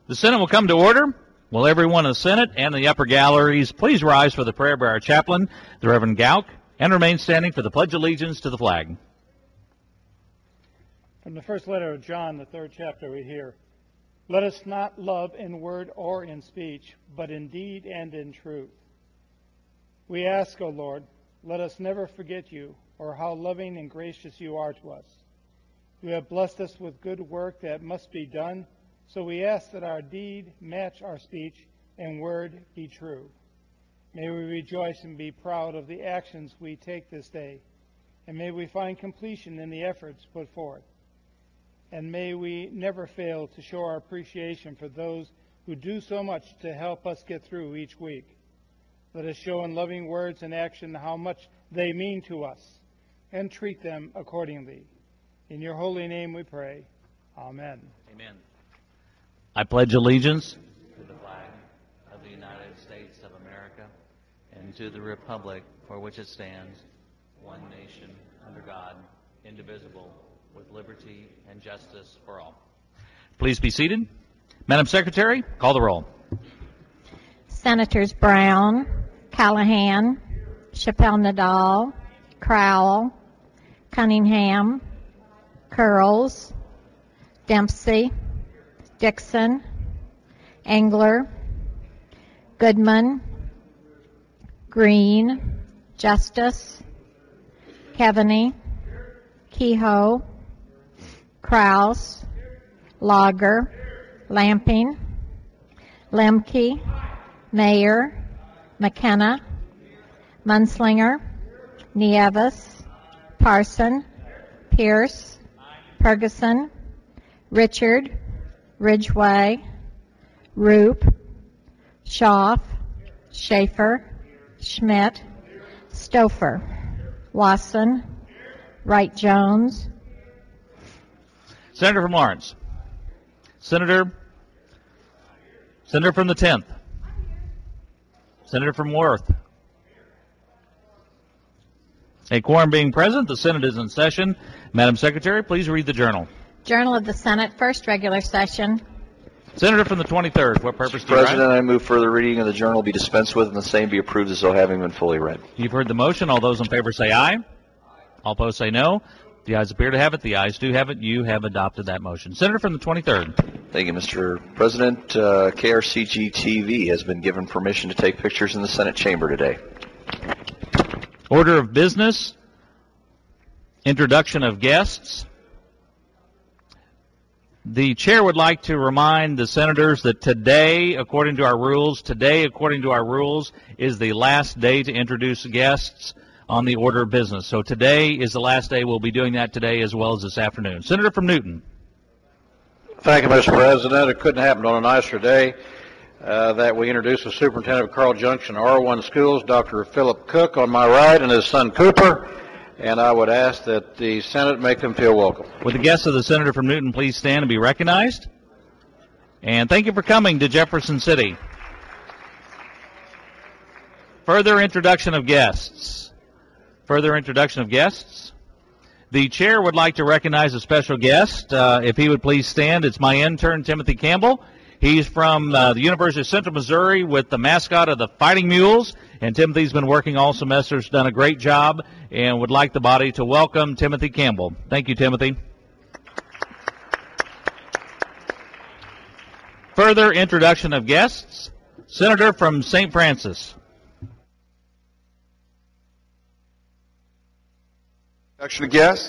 The Senate will come to order. Will everyone in the Senate and the upper galleries please rise for the prayer by our chaplain, the Reverend Gauck, and remain standing for the Pledge of Allegiance to the flag. From the first letter of John, the 3rd chapter, we hear, "Let us not love in word or in speech, but in deed and in truth." We ask, O Lord, let us never forget you or how loving and gracious you are to us. You have blessed us with good work that must be done, so we ask that our deed match our speech and word be true. May we rejoice and be proud of the actions we take this day, and may we find completion in the efforts put forth. And may we never fail to show our appreciation for those who do so much to help us get through each week. Let us show in loving words and action how much they mean to us, and treat them accordingly. In your holy name we pray. Amen. Amen. I pledge allegiance to the flag of the United States of America and to the republic for which it stands, one nation, under God, indivisible, with liberty and justice for all. Please be seated. Madam Secretary, call the roll. Senators Brown, Callahan, Chappelle-Nadal, Crowell, Cunningham, Curls, Dempsey, Dixon, Engler, Goodman, Green, Justice, Keaveney, Kehoe, Kraus, Lager, Lamping, Lemke, Mayer, McKenna, Munslinger, Nieves, Parson, Pierce, Ferguson, Richard, Ridgway, Roop, Schaaf, Schaefer, Schmidt, Stouffer, Wasson, Wright-Jones. Senator from Lawrence. Senator from the 10th. Senator from Worth. A quorum being present, the Senate is in session. Madam Secretary, please read the journal. Journal of the Senate, first regular session. Senator from the 23rd, what purpose do you President, write? I move further reading of the journal be dispensed with and the same be approved as though having been fully read. You've heard the motion. All those in favor say aye. All opposed say no. The ayes appear to have it. The ayes do have it. You have adopted that motion. Senator from the 23rd. Thank you, Mr. President. KRCG-TV has been given permission to take pictures in the Senate chamber today. Order of business. Introduction of guests. The chair would like to remind the senators that today, according to our rules, is the last day to introduce guests on the order of business. So today is the last day. We'll be doing that today as well as this afternoon. Senator from Newton. Thank you, Mr. President. It couldn't happen on a nicer day that we introduce the superintendent of Carl Junction R1 Schools, Dr. Philip Cook, on my right, and his son Cooper. And I would ask that the Senate make them feel welcome. Would the guests of the senator from Newton please stand and be recognized? And thank you for coming to Jefferson City. Further introduction of guests. The chair would like to recognize a special guest. If he would please stand, it's my intern, Timothy Campbell. He's from the University of Central Missouri with the mascot of the Fighting Mules. And Timothy's been working all semesters, done a great job, and would like the body to welcome Timothy Campbell. Thank you, Timothy. Further introduction of guests. Senator from St. Francis. Introduction of guests.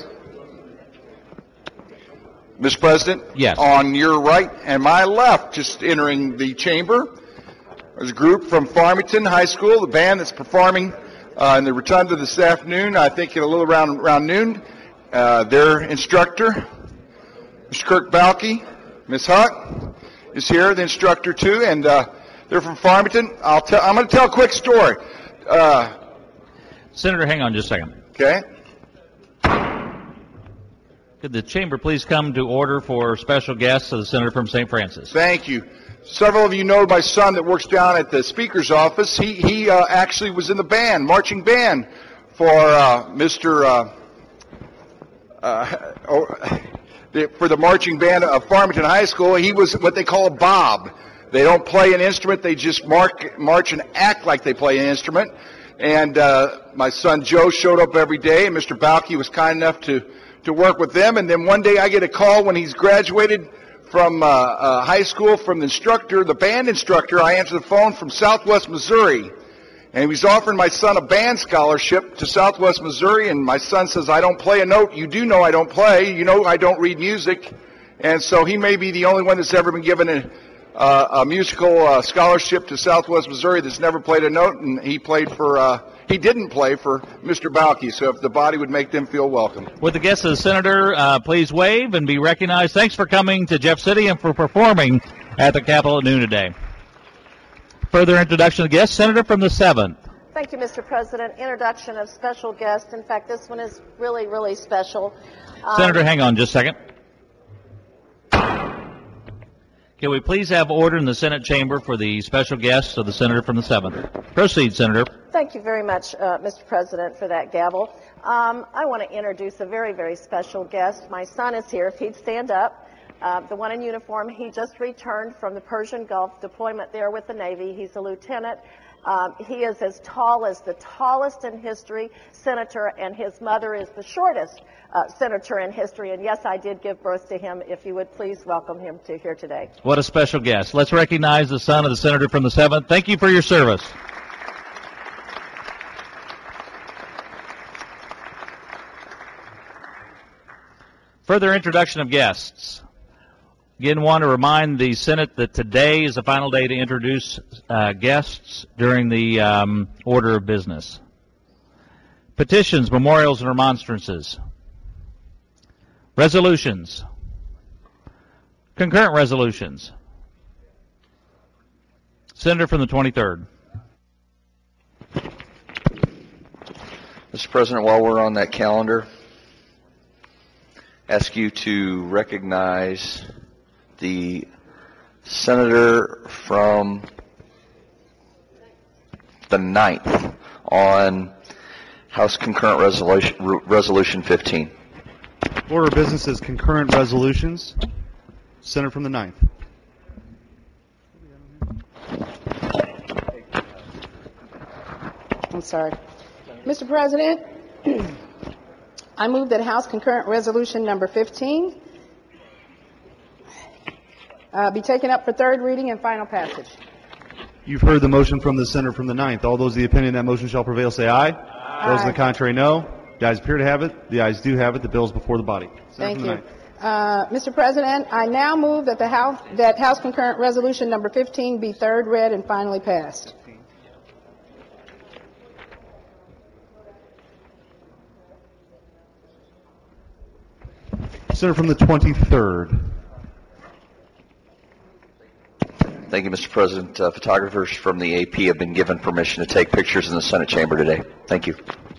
Mr. President, yes. On your right and my left, just entering the chamber, there's a group from Farmington High School, the band that's performing in the rotunda this afternoon, I think at a little around noon. Their instructor, Mr. Kirk Balke, Ms. Huck is here, the instructor too, and they're from Farmington. I'm going to tell a quick story. Senator, hang on just a second. Okay. Could the chamber please come to order for special guests of the senator from St. Francis? Thank you. Several of you know my son that works down at the speaker's office. He actually was in the band, marching band, for Mr. for the marching band of Farmington High School. He was what they call a bob. They don't play an instrument. They just march and act like they play an instrument. And my son Joe showed up every day, and Mr. Balke was kind enough to work with them. And then one day I get a call when he's graduated from high school from the instructor, the band instructor. I answer the phone from Southwest Missouri. And he was offering my son a band scholarship to Southwest Missouri, and my son says, I don't play a note. You do know I don't play. You know I don't read music. And so he may be the only one that's ever been given a musical scholarship to Southwest Missouri that's never played a note, and he didn't play for Mr. Balke. So if the body would make them feel welcome. Would the guests of the Senator please wave and be recognized? Thanks for coming to Jeff City and for performing at the Capitol at noon today. Further introduction of guests, Senator from the 7th. Thank you, Mr. President. Introduction of special guest. In fact, this one is really, really special. Senator, hang on just a second. Can we please have order in the Senate chamber for the special guest of the Senator from the 7th? Proceed, Senator. Thank you very much, Mr. President, for that gavel. I want to introduce a very, very special guest. My son is here. If he'd stand up. The one in uniform, he just returned from the Persian Gulf deployment there with the Navy. He's a lieutenant. He is as tall as the tallest in history senator, and his mother is the shortest senator in history. And yes, I did give birth to him. If you would please welcome him to here today. What a special guest. Let's recognize the son of the Senator from the 7th. Thank you for your service. Further introduction of guests. Again, want to remind the Senate that today is the final day to introduce guests during the order of business. Petitions, memorials, and remonstrances. Resolutions. Concurrent resolutions. Senator from the 23rd. Mr. President, while we're on that calendar, ask you to recognize the senator from the 9th on House Concurrent Resolution 15. Order of business is concurrent resolutions. Senator from the 9th. I'm sorry. Mr. President, I move that House Concurrent Resolution number 15 be taken up for third reading and final passage. You've heard the motion from the senator from the 9th. All those of the opinion that motion shall prevail say aye. Aye. Those in the contrary, no. The ayes appear to have it. The ayes do have it. The bill is before the body. Thank you. Mr. President, I now move that House Concurrent Resolution number 15 be third read and finally passed. Senator from the 23rd. Thank you, Mr. President. Photographers from the AP have been given permission to take pictures in the Senate chamber today. Thank you.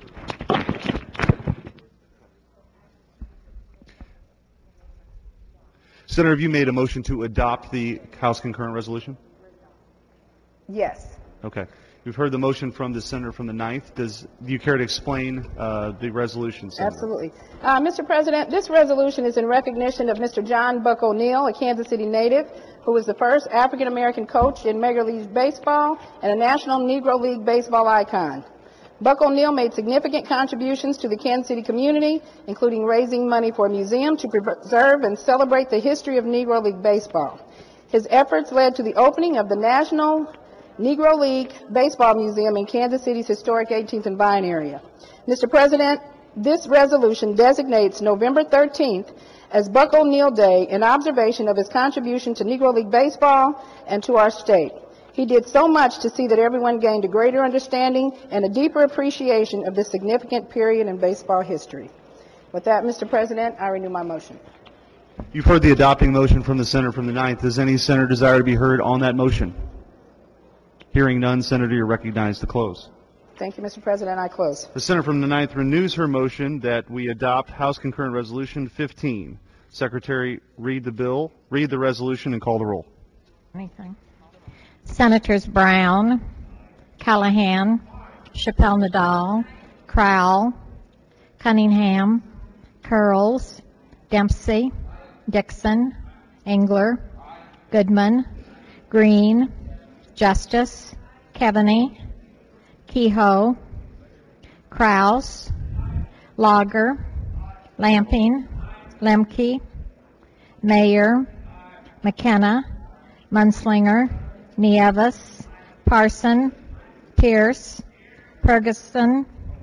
Senator, have you made a motion to adopt the House Concurrent Resolution? Yes. Okay. You've heard the motion from the senator from the 9th. Do you care to explain the resolution, Senator? Absolutely. Mr. President, this resolution is in recognition of Mr. John Buck O'Neill, a Kansas City native, who was the first African-American coach in Major League Baseball and a National Negro League Baseball icon. Buck O'Neill made significant contributions to the Kansas City community, including raising money for a museum to preserve and celebrate the history of Negro League Baseball. His efforts led to the opening of the National Negro League Baseball Museum in Kansas City's historic 18th and Vine area. Mr. President, this resolution designates November 13th as Buck O'Neill Day in observation of his contribution to Negro League Baseball and to our state. He did so much to see that everyone gained a greater understanding and a deeper appreciation of this significant period in baseball history. With that, Mr. President, I renew my motion. You've heard the adopting motion from the senator from the 9th. Does any senator desire to be heard on that motion? Hearing none, Senator, you're recognized to close. Thank you, Mr. President. I close. The senator from the 9th renews her motion that we adopt House Concurrent Resolution 15. Secretary, read the resolution, and call the roll. Anything. Senators Brown, Callahan, Chappelle Nadal, Crowell, Cunningham, Curls, Dempsey, Dixon, Engler, Goodman, Green, Justice, Keaveney, Kehoe, Kraus, Lager, Lamping, Lemke, Mayer, McKenna, Munslinger, Nieves, Parson, Pierce, Ferguson,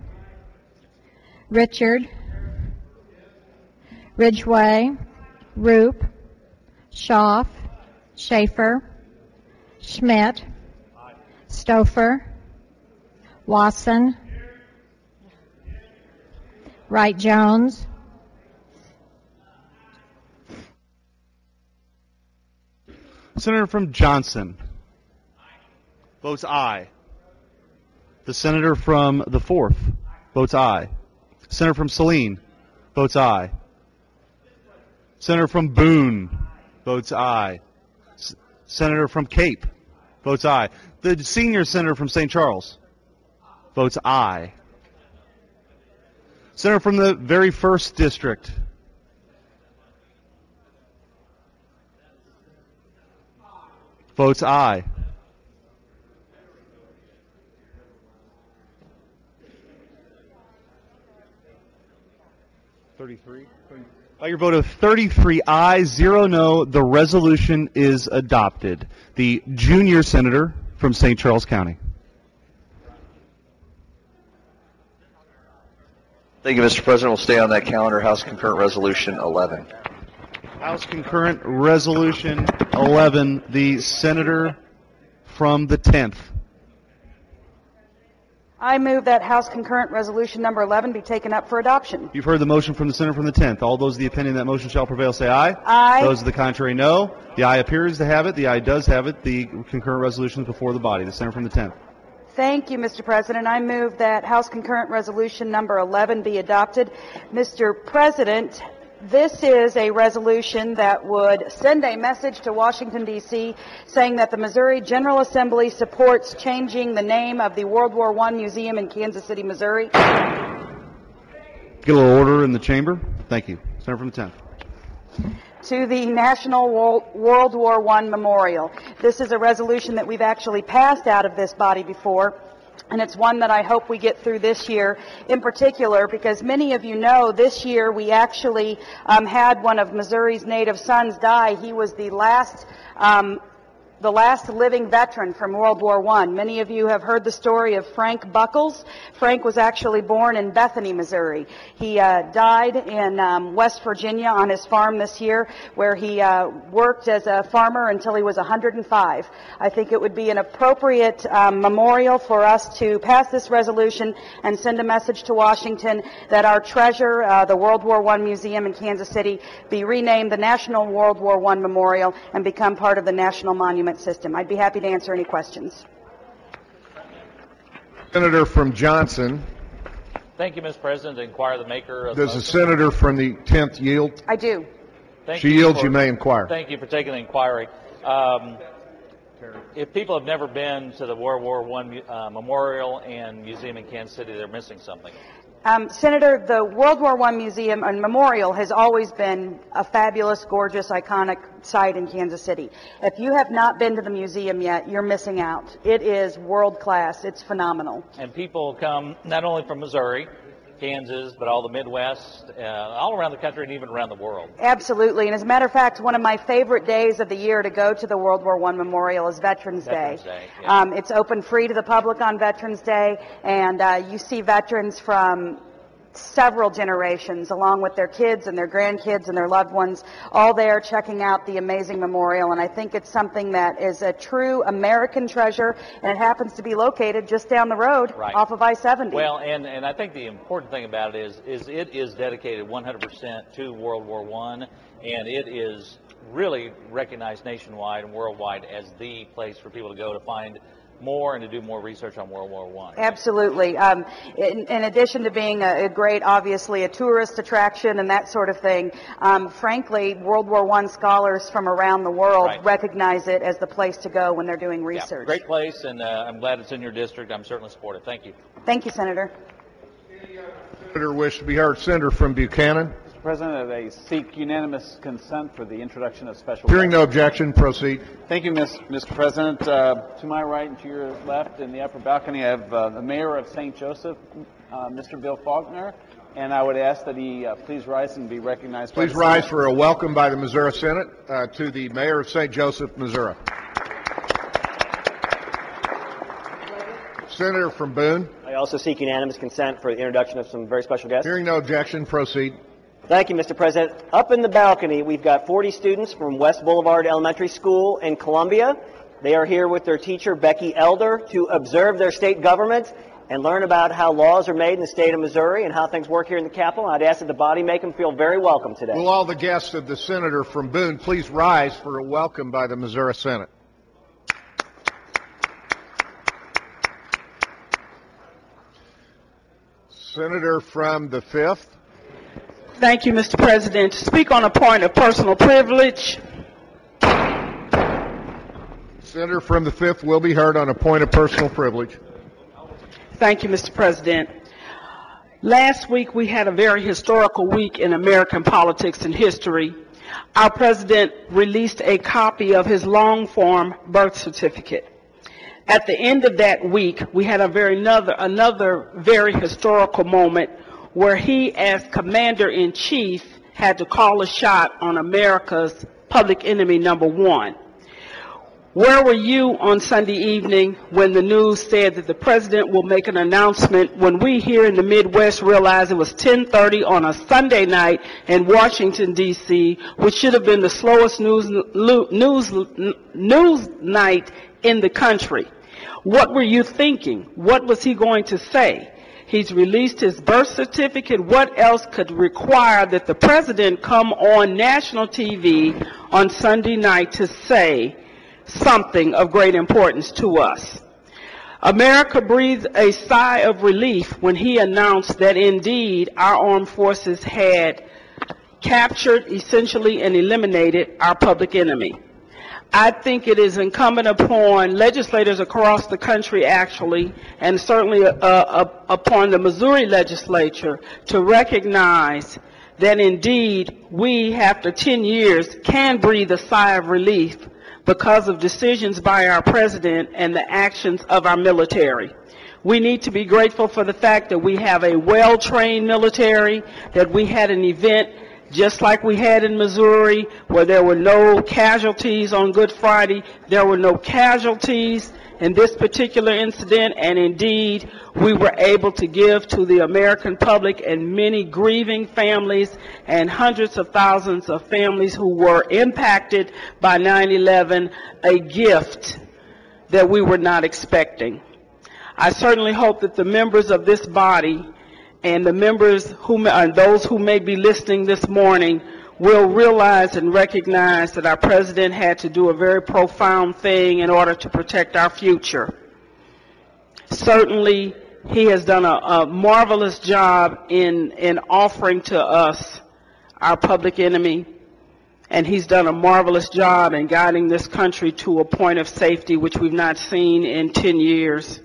Richard, Ridgway, Roop, Schaaf, Schaefer, Schmidt, Stouffer, Wasson, Wright Jones, Senator from Johnson votes aye. The senator from the 4th votes aye. Senator from Saline votes aye. Senator from Boone votes aye. Senator from Cape votes aye. The senior senator from St. Charles votes aye. Senator from the very 1st district votes aye. By your vote of 33 ayes, 0 no, the resolution is adopted. The junior senator from St. Charles County. Thank you, Mr. President. We'll stay on that calendar. House Concurrent Resolution 11. House Concurrent Resolution 11, the senator from the 10th. I move that House Concurrent Resolution number 11 be taken up for adoption. You've heard the motion from the senator from the 10th. All those of the opinion that motion shall prevail say aye. Aye. Those of the contrary, no. The aye appears to have it. The aye does have it. The concurrent resolution is before the body. The senator from the 10th. Thank you, Mr. President. I move that House Concurrent Resolution number 11 be adopted. Mr. President, this is a resolution that would send a message to Washington, D.C., saying that the Missouri General Assembly supports changing the name of the World War I Museum in Kansas City, Missouri. Get a little order in the chamber. Thank you. Senator from the 10th. To the National World War I Memorial. This is a resolution that we've actually passed out of this body before, and it's one that I hope we get through this year in particular, because many of you know this year we actually had one of Missouri's native sons die. He was the last living veteran from World War I. Many of you have heard the story of Frank Buckles. Frank was actually born in Bethany, Missouri. He died in West Virginia on his farm this year, where he worked as a farmer until he was 105. I think it would be an appropriate memorial for us to pass this resolution and send a message to Washington that our treasure, the World War I Museum in Kansas City, be renamed the National World War I Memorial and become part of the National Monument System. I'd be happy to answer any questions. Senator from Johnson. Thank you, Mr. President. To inquire the maker of Does the senator from the 10th yield? I do. She yields, you may inquire. Thank you for taking the inquiry. If people have never been to the World War I Memorial and Museum in Kansas City, they're missing something. Senator, the World War I Museum and Memorial has always been a fabulous, gorgeous, iconic site in Kansas City. If you have not been to the museum yet, you're missing out. It is world class. It's phenomenal. And people come not only from Missouri, Kansas, but all the Midwest, all around the country and even around the world. Absolutely. And as a matter of fact, one of my favorite days of the year to go to the World War I Memorial is Veterans Day. Yeah. It's open free to the public on Veterans Day, and you see veterans from several generations, along with their kids and their grandkids and their loved ones, all there checking out the amazing memorial. And I think it's something that is a true American treasure, and it happens to be located just down the road off of I-70. Well, and I think the important thing about it is it is dedicated 100% to World War I, and it is really recognized nationwide and worldwide as the place for people to go to find more and to do more research on World War I. Absolutely. In addition to being a great, obviously, a tourist attraction and that sort of thing, frankly, World War I scholars from around the world recognize it as the place to go when they're doing research. Yeah, great place, and I'm glad it's in your district. I'm certainly supportive. Thank you. Thank you, Senator. Senator wish to be heard. Senator from Buchanan. President, I seek unanimous consent for the introduction of special Hearing guests. no objection, proceed. Thank you, Mr. President. To my right and to your left in the upper balcony, I have the Mayor of St. Joseph, Mr. Bill Faulkner, and I would ask that he please rise and be recognized. Please rise for a welcome by the Missouri Senate to the Mayor of St. Joseph, Missouri. Senator from Boone. I also seek unanimous consent for the introduction of some very special guests. Hearing no objection, proceed. Thank you, Mr. President. Up in the balcony, we've got 40 students from West Boulevard Elementary School in Columbia. They are here with their teacher, Becky Elder, to observe their state government and learn about how laws are made in the state of Missouri and how things work here in the Capitol. I'd ask that the body make them feel very welcome today. Will all the guests of the Senator from Boone please rise for a welcome by the Missouri Senate. Senator from the 5th. Thank you, Mr. President. To speak on a point of personal privilege. Senator from the 5th will be heard on a point of personal privilege. Thank you, Mr. President. Last week we had a very historical week in American politics and history. Our president released a copy of his long-form birth certificate. At the end of that week, we had another very historical moment where he, as Commander-in-Chief, had to call a shot on America's public enemy number one. Where were you on Sunday evening when the news said that the president will make an announcement when we here in the Midwest realized it was 10:30 on a Sunday night in Washington, D.C., which should have been the slowest news night in the country? What were you thinking? What was he going to say? He's released his birth certificate. What else could require that the president come on national TV on Sunday night to say something of great importance to us? America breathed a sigh of relief when he announced that indeed our armed forces had captured, essentially, and eliminated our public enemy. I think it is incumbent upon legislators across the country, actually, and certainly upon the Missouri legislature to recognize that indeed we, after 10 years, can breathe a sigh of relief because of decisions by our president and the actions of our military. We need to be grateful for the fact that we have a well-trained military, that we had an event just like we had in Missouri, where there were no casualties on Good Friday. There were no casualties in this particular incident, and indeed, we were able to give to the American public and many grieving families and hundreds of thousands of families who were impacted by 9/11 a gift that we were not expecting. I certainly hope that the members of this body and the members and those who may be listening this morning will realize and recognize that our president had to do a very profound thing in order to protect our future. Certainly, he has done a marvelous job in offering to us our public enemy, and he's done a marvelous job in guiding this country to a point of safety which we've not seen in 10 years.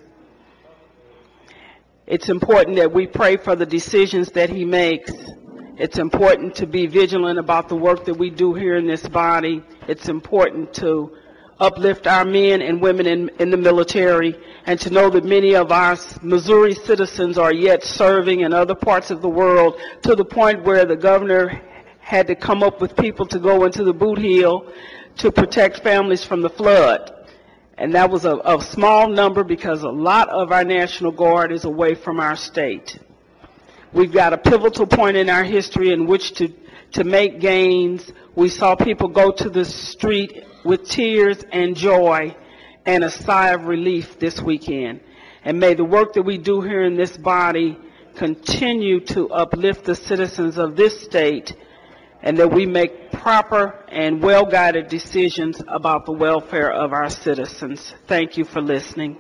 It's important that we pray for the decisions that he makes. It's important to be vigilant about the work that we do here in this body. It's important to uplift our men and women in the military, and to know that many of our Missouri citizens are yet serving in other parts of the world, to the point where the governor had to come up with people to go into the boot heel to protect families from the flood. And that was a small number because a lot of our National Guard is away from our state. We've got a pivotal point in our history in which to make gains. We saw people go to the street with tears and joy and a sigh of relief this weekend. And may the work that we do here in this body continue to uplift the citizens of this state, and that we make proper and well-guided decisions about the welfare of our citizens. Thank you for listening.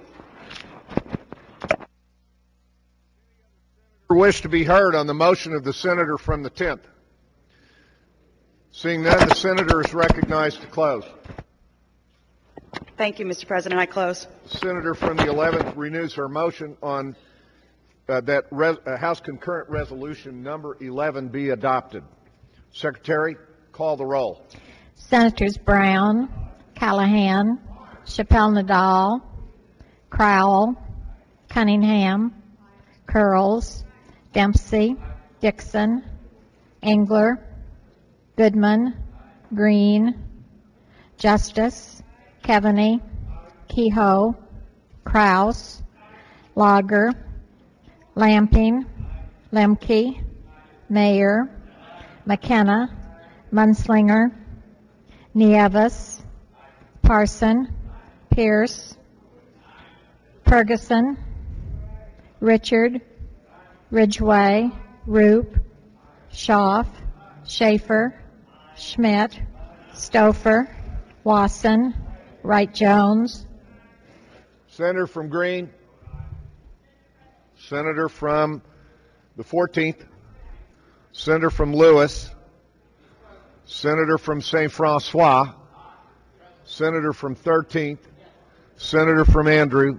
Wish to be heard on the motion of the senator from the 10th. Seeing none, the senator is recognized to close. Thank you, Mr. President. I close. The senator from the 11th renews her motion on that House Concurrent Resolution number 11 be adopted. Secretary, call the roll. Senators Brown, Callahan, Chappelle Nadal, Crowell, Cunningham, Curls, Dempsey, Dixon, Engler, Goodman, Green, Justice, Keaveney, Kehoe, Kraus, Lager, Lamping, Lemke, Mayer, McKenna, Munslinger, Nieves, Parson, Pierce, Ferguson, Richard, Ridgway, Roop, Schaaf, Schaefer, Schmidt, Stouffer, Wasson, Wright-Jones. Senator from Green. Senator from the 14th. Senator from Lewis. Senator from St. Francois. Senator from 13th. Senator from Andrew.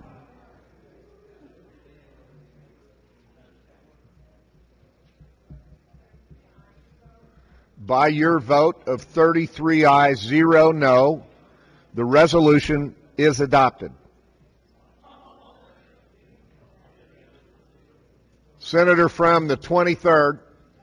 By your vote of 33 ayes, 0 no, the resolution is adopted. Senator from the 23rd.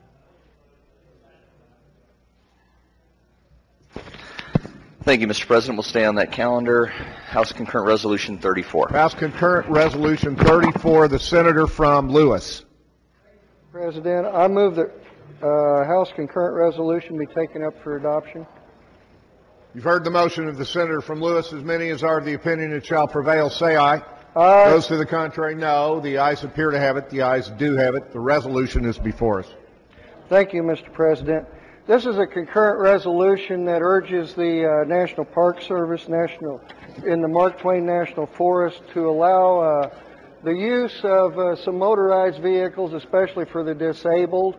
Thank you, Mr. President. We'll stay on that calendar. House Concurrent Resolution 34. House Concurrent Resolution 34, the Senator from Lewis. President, I move that House Concurrent Resolution be taken up for adoption. You've heard the motion of the Senator from Lewis. As many as are of the opinion it shall prevail, say aye. Aye. Those to the contrary, no. The ayes appear to have it. The ayes do have it. The resolution is before us. Thank you, Mr. President. This is a concurrent resolution that urges the National Park Service in the Mark Twain National Forest to allow the use of some motorized vehicles, especially for the disabled.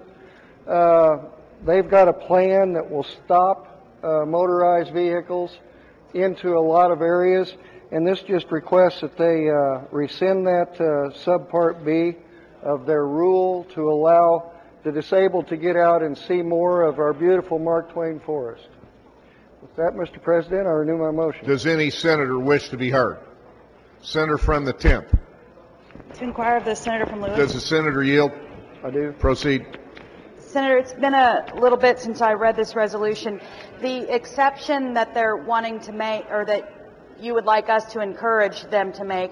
They've got a plan that will stop motorized vehicles into a lot of areas, and this just requests that they rescind that subpart B of their rule to allow the disabled to get out and see more of our beautiful Mark Twain forest. With that, Mr. President, I renew my motion. Does any senator wish to be heard? Senator from the 10th. To inquire of the Senator from Lewis. Does the senator yield? I do. Proceed. Senator, it's been a little bit since I read this resolution. The exception that they're wanting to make, or that you would like us to encourage them to make,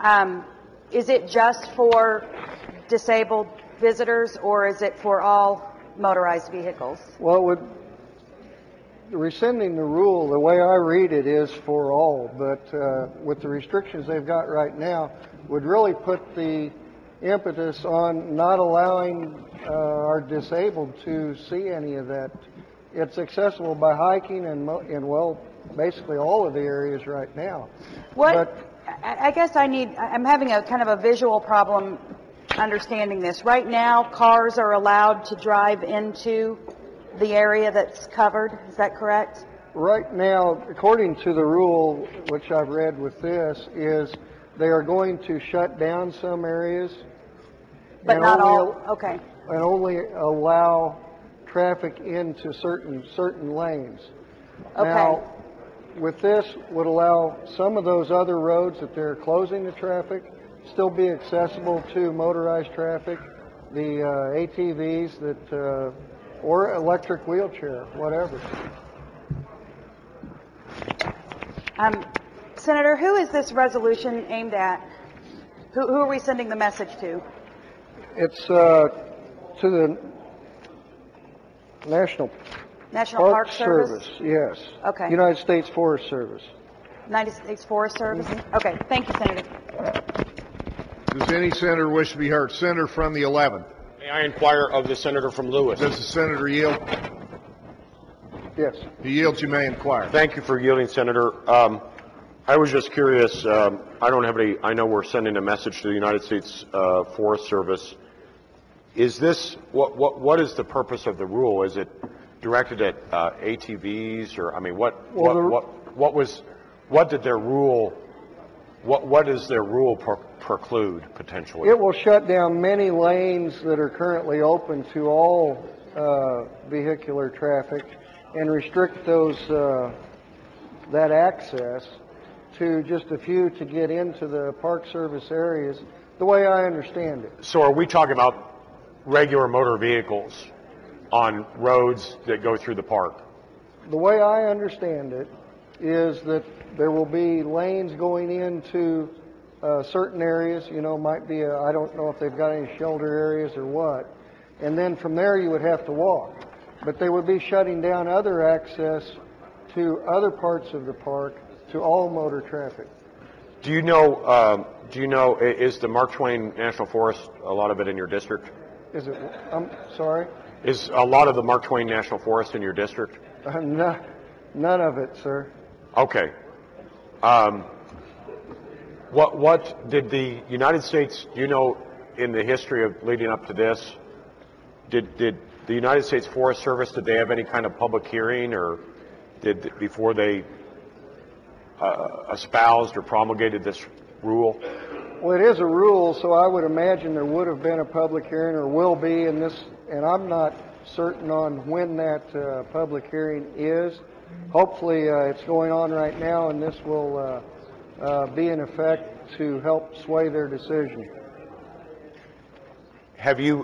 is it just for disabled visitors, or is it for all motorized vehicles? Well, rescinding the rule, the way I read it, is for all, but with the restrictions they've got right now, would really put the impetus on not allowing our disabled to see any of that. It's accessible by hiking and well, basically all of the areas right now. I guess I'm having a kind of a visual problem understanding this. Right now, cars are allowed to drive into the area that's covered. Is that correct? Right now, according to the rule, which I've read with this, is they are going to shut down some areas. But not all? Okay. And only allow traffic into certain lanes. Okay. Now, with this, would allow some of those other roads that they're closing the traffic still be accessible to motorized traffic, the ATVs that, or electric wheelchair, whatever. Senator, who is this resolution aimed at? Who are we sending the message to? It's to the National Park Service? Yes. Okay. United States Forest Service. United States Forest Service? Okay. Thank you, Senator. Does any senator wish to be heard? Senator from the 11th. May I inquire of the Senator from Lewis? Does the senator yield? Yes. He yields, you may inquire. Thank you for yielding, Senator. I was just curious. I don't have any. I know we're sending a message to the United States Forest Service. Is this what is the purpose of the rule? Is it directed at ATVs, or I mean, what did their rule? What does their rule preclude potentially? It will shut down many lanes that are currently open to all vehicular traffic and restrict that access to just a few to get into the Park Service areas, the way I understand it. So are we talking about regular motor vehicles on roads that go through the park? The way I understand it is that there will be lanes going into certain areas, might be, I don't know if they've got any shelter areas or what, and then from there you would have to walk. But they would be shutting down other access to other parts of the park to all motor traffic. Do you know, is the Mark Twain National Forest, a lot of it in your district? Is it, I'm sorry? Is a lot of the Mark Twain National Forest in your district? None of it, sir. Okay. What did the United States, in the history of leading up to this, did the United States Forest Service, did they have any kind of public hearing, or before they espoused or promulgated this rule? Well, it is a rule, so I would imagine there would have been a public hearing, or will be, and I'm not certain on when that public hearing is. Hopefully it's going on right now, and this will be in effect to help sway their decision. Have you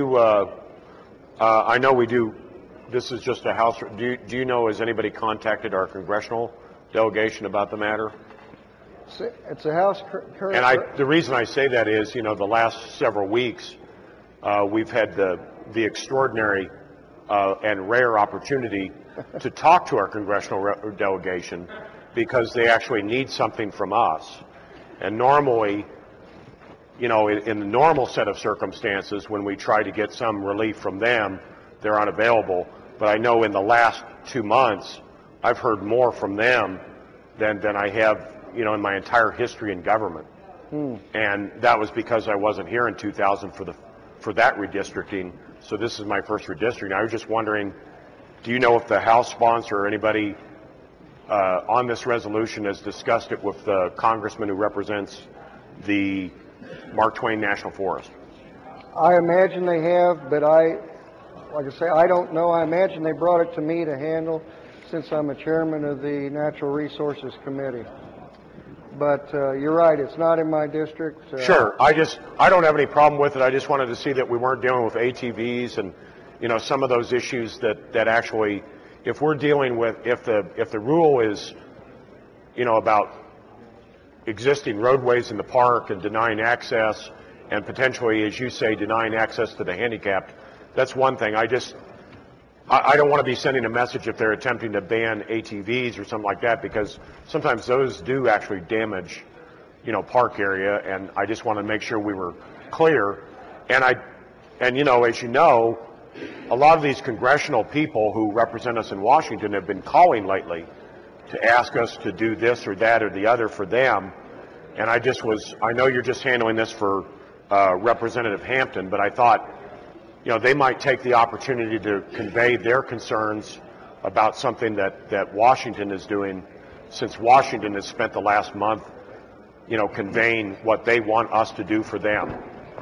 I know we do, this is just a House, do you know, has anybody contacted our congressional delegation about the matter? It's a House And the reason I say that is, the last several weeks, we've had the extraordinary and rare opportunity to talk to our congressional delegation because they actually need something from us. And normally, in the normal set of circumstances, when we try to get some relief from them, they're unavailable. But I know in the last 2 months, I've heard more from them than I have, in my entire history in government. And that was because I wasn't here in 2000 for that redistricting. So this is my first redistricting. I was just wondering, do you know if the House sponsor or anybody on this resolution has discussed it with the congressman who represents the Mark Twain National Forest? I imagine they have, but like I say, I don't know. I imagine they brought it to me to handle since I'm a chairman of the Natural Resources Committee. But you're right, it's not in my district. Sure, I don't have any problem with it. I just wanted to see that we weren't dealing with ATVs and some of those issues that actually, if we're dealing with, if the rule is about existing roadways in the park and denying access and potentially, as you say, denying access to the handicapped, that's one thing. I don't want to be sending a message if they're attempting to ban ATVs or something like that, because sometimes those do actually damage, park area, and I just want to make sure we were clear. And as you know, a lot of these congressional people who represent us in Washington have been calling lately to ask us to do this or that or the other for them. And I know you're just handling this for Representative Hampton, but I thought, they might take the opportunity to convey their concerns about something that Washington is doing, since Washington has spent the last month, conveying what they want us to do for them.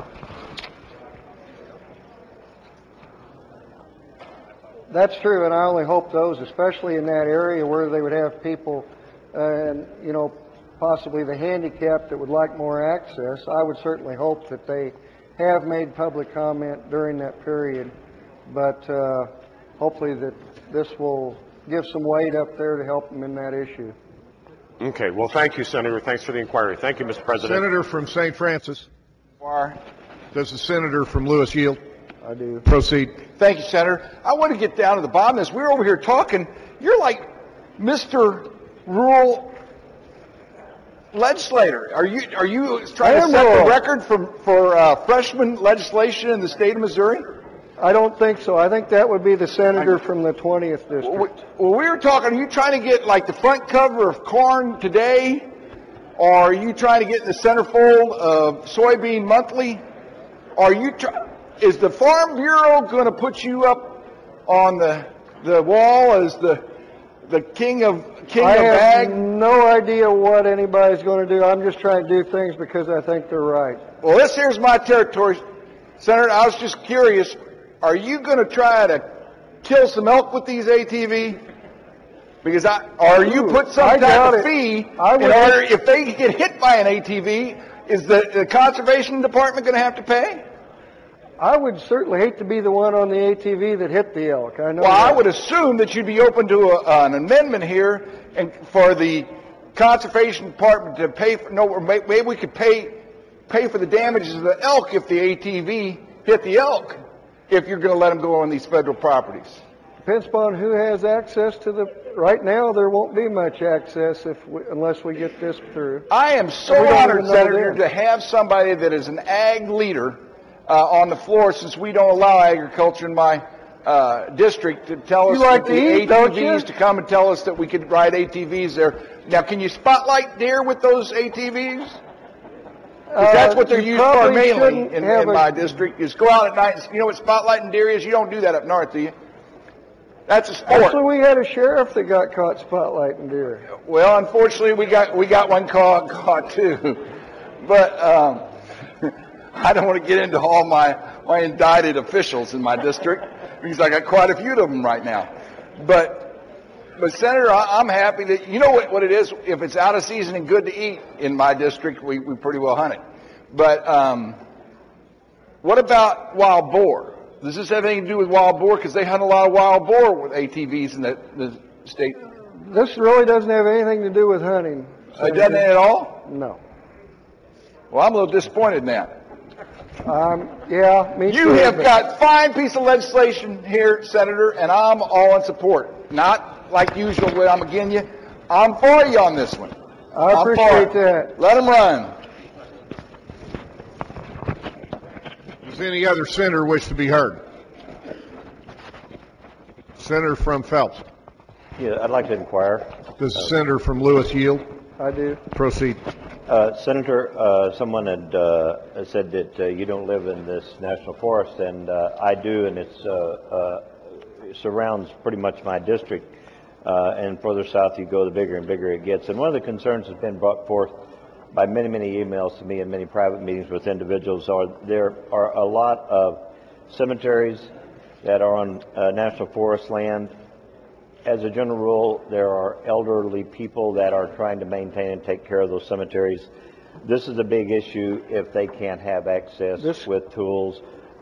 That's true, and I only hope those, especially in that area where they would have people, and possibly the handicapped that would like more access. I would certainly hope that they have made public comment during that period, but hopefully that this will give some weight up there to help them in that issue. Okay. Well, thank you, Senator. Thanks for the inquiry. Thank you, Mr. President. Senator from St. Francis. Does the senator from Lewis yield? I do. Proceed. Thank you, Senator. I want to get down to the bottom of this. We're over here talking. You're like Mr. Rural Legislator. Are you trying to set the record for freshman legislation in the state of Missouri? I don't think so. I think that would be the senator from the 20th district. Well, we were talking, are you trying to get like the front cover of Corn Today? Or are you trying to get in the centerfold of Soybean Monthly? Is the Farm Bureau going to put you up on the wall as the king of ag? have no idea what anybody's going to do. I'm just trying to do things because I think they're right. Well, this here's my territory, Senator. I was just curious. are you going to try to kill some elk with these ATV? Because or you put some type of fee in order, if they get hit by an ATV, is the conservation department going to have to pay? I would certainly hate to be the one on the ATV that hit the elk. I know. Well, I would assume that you'd be open to an amendment here, and for the conservation department to pay for. No, maybe we could pay for the damages of the elk if the ATV hit the elk. If you're going to let them go on these federal properties. Depends upon who has access to the. Right now, there won't be much access unless we get this through. I am so honored, Senator, to have somebody that is an ag leader on the floor, since we don't allow agriculture in my district, to tell us that the ATVs to come and tell us that we could ride ATVs there. Now, can you spotlight deer with those ATVs? Because that's what they're used for mainly in my district, is go out at night and, you know what spotlighting deer is? You don't do that up north, do you? That's a sport. Actually, we had a sheriff that got caught spotlighting deer. Well, unfortunately, we got one caught too. But I don't want to get into all my indicted officials in my district, because I got quite a few of them right now. But Senator, I'm happy that, you know what it is, if it's out of season and good to eat in my district, we pretty well hunt it. But what about wild boar? Does this have anything to do with wild boar? Because they hunt a lot of wild boar with ATVs in the state. This really doesn't have anything to do with hunting. It doesn't at all? No. Well, I'm a little disappointed in that. Yeah, me too. You have got a fine piece of legislation here, Senator, and I'm all in support. Not like usual when I'm against you. I'm for you on this one. I appreciate that. Let them run. Does any other senator wish to be heard? Senator from Phelps. Yeah, I'd like to inquire. Does the senator from Lewis yield? I do. Proceed. Senator, someone had said that you don't live in this national forest, and I do, and it surrounds pretty much my district. And further south you go, the bigger and bigger it gets. And one of the concerns that's been brought forth by many, many emails to me and many private meetings with individuals there are a lot of cemeteries that are on national forest land. As a general rule, there are elderly people that are trying to maintain and take care of those cemeteries. This is a big issue if they can't have access with tools.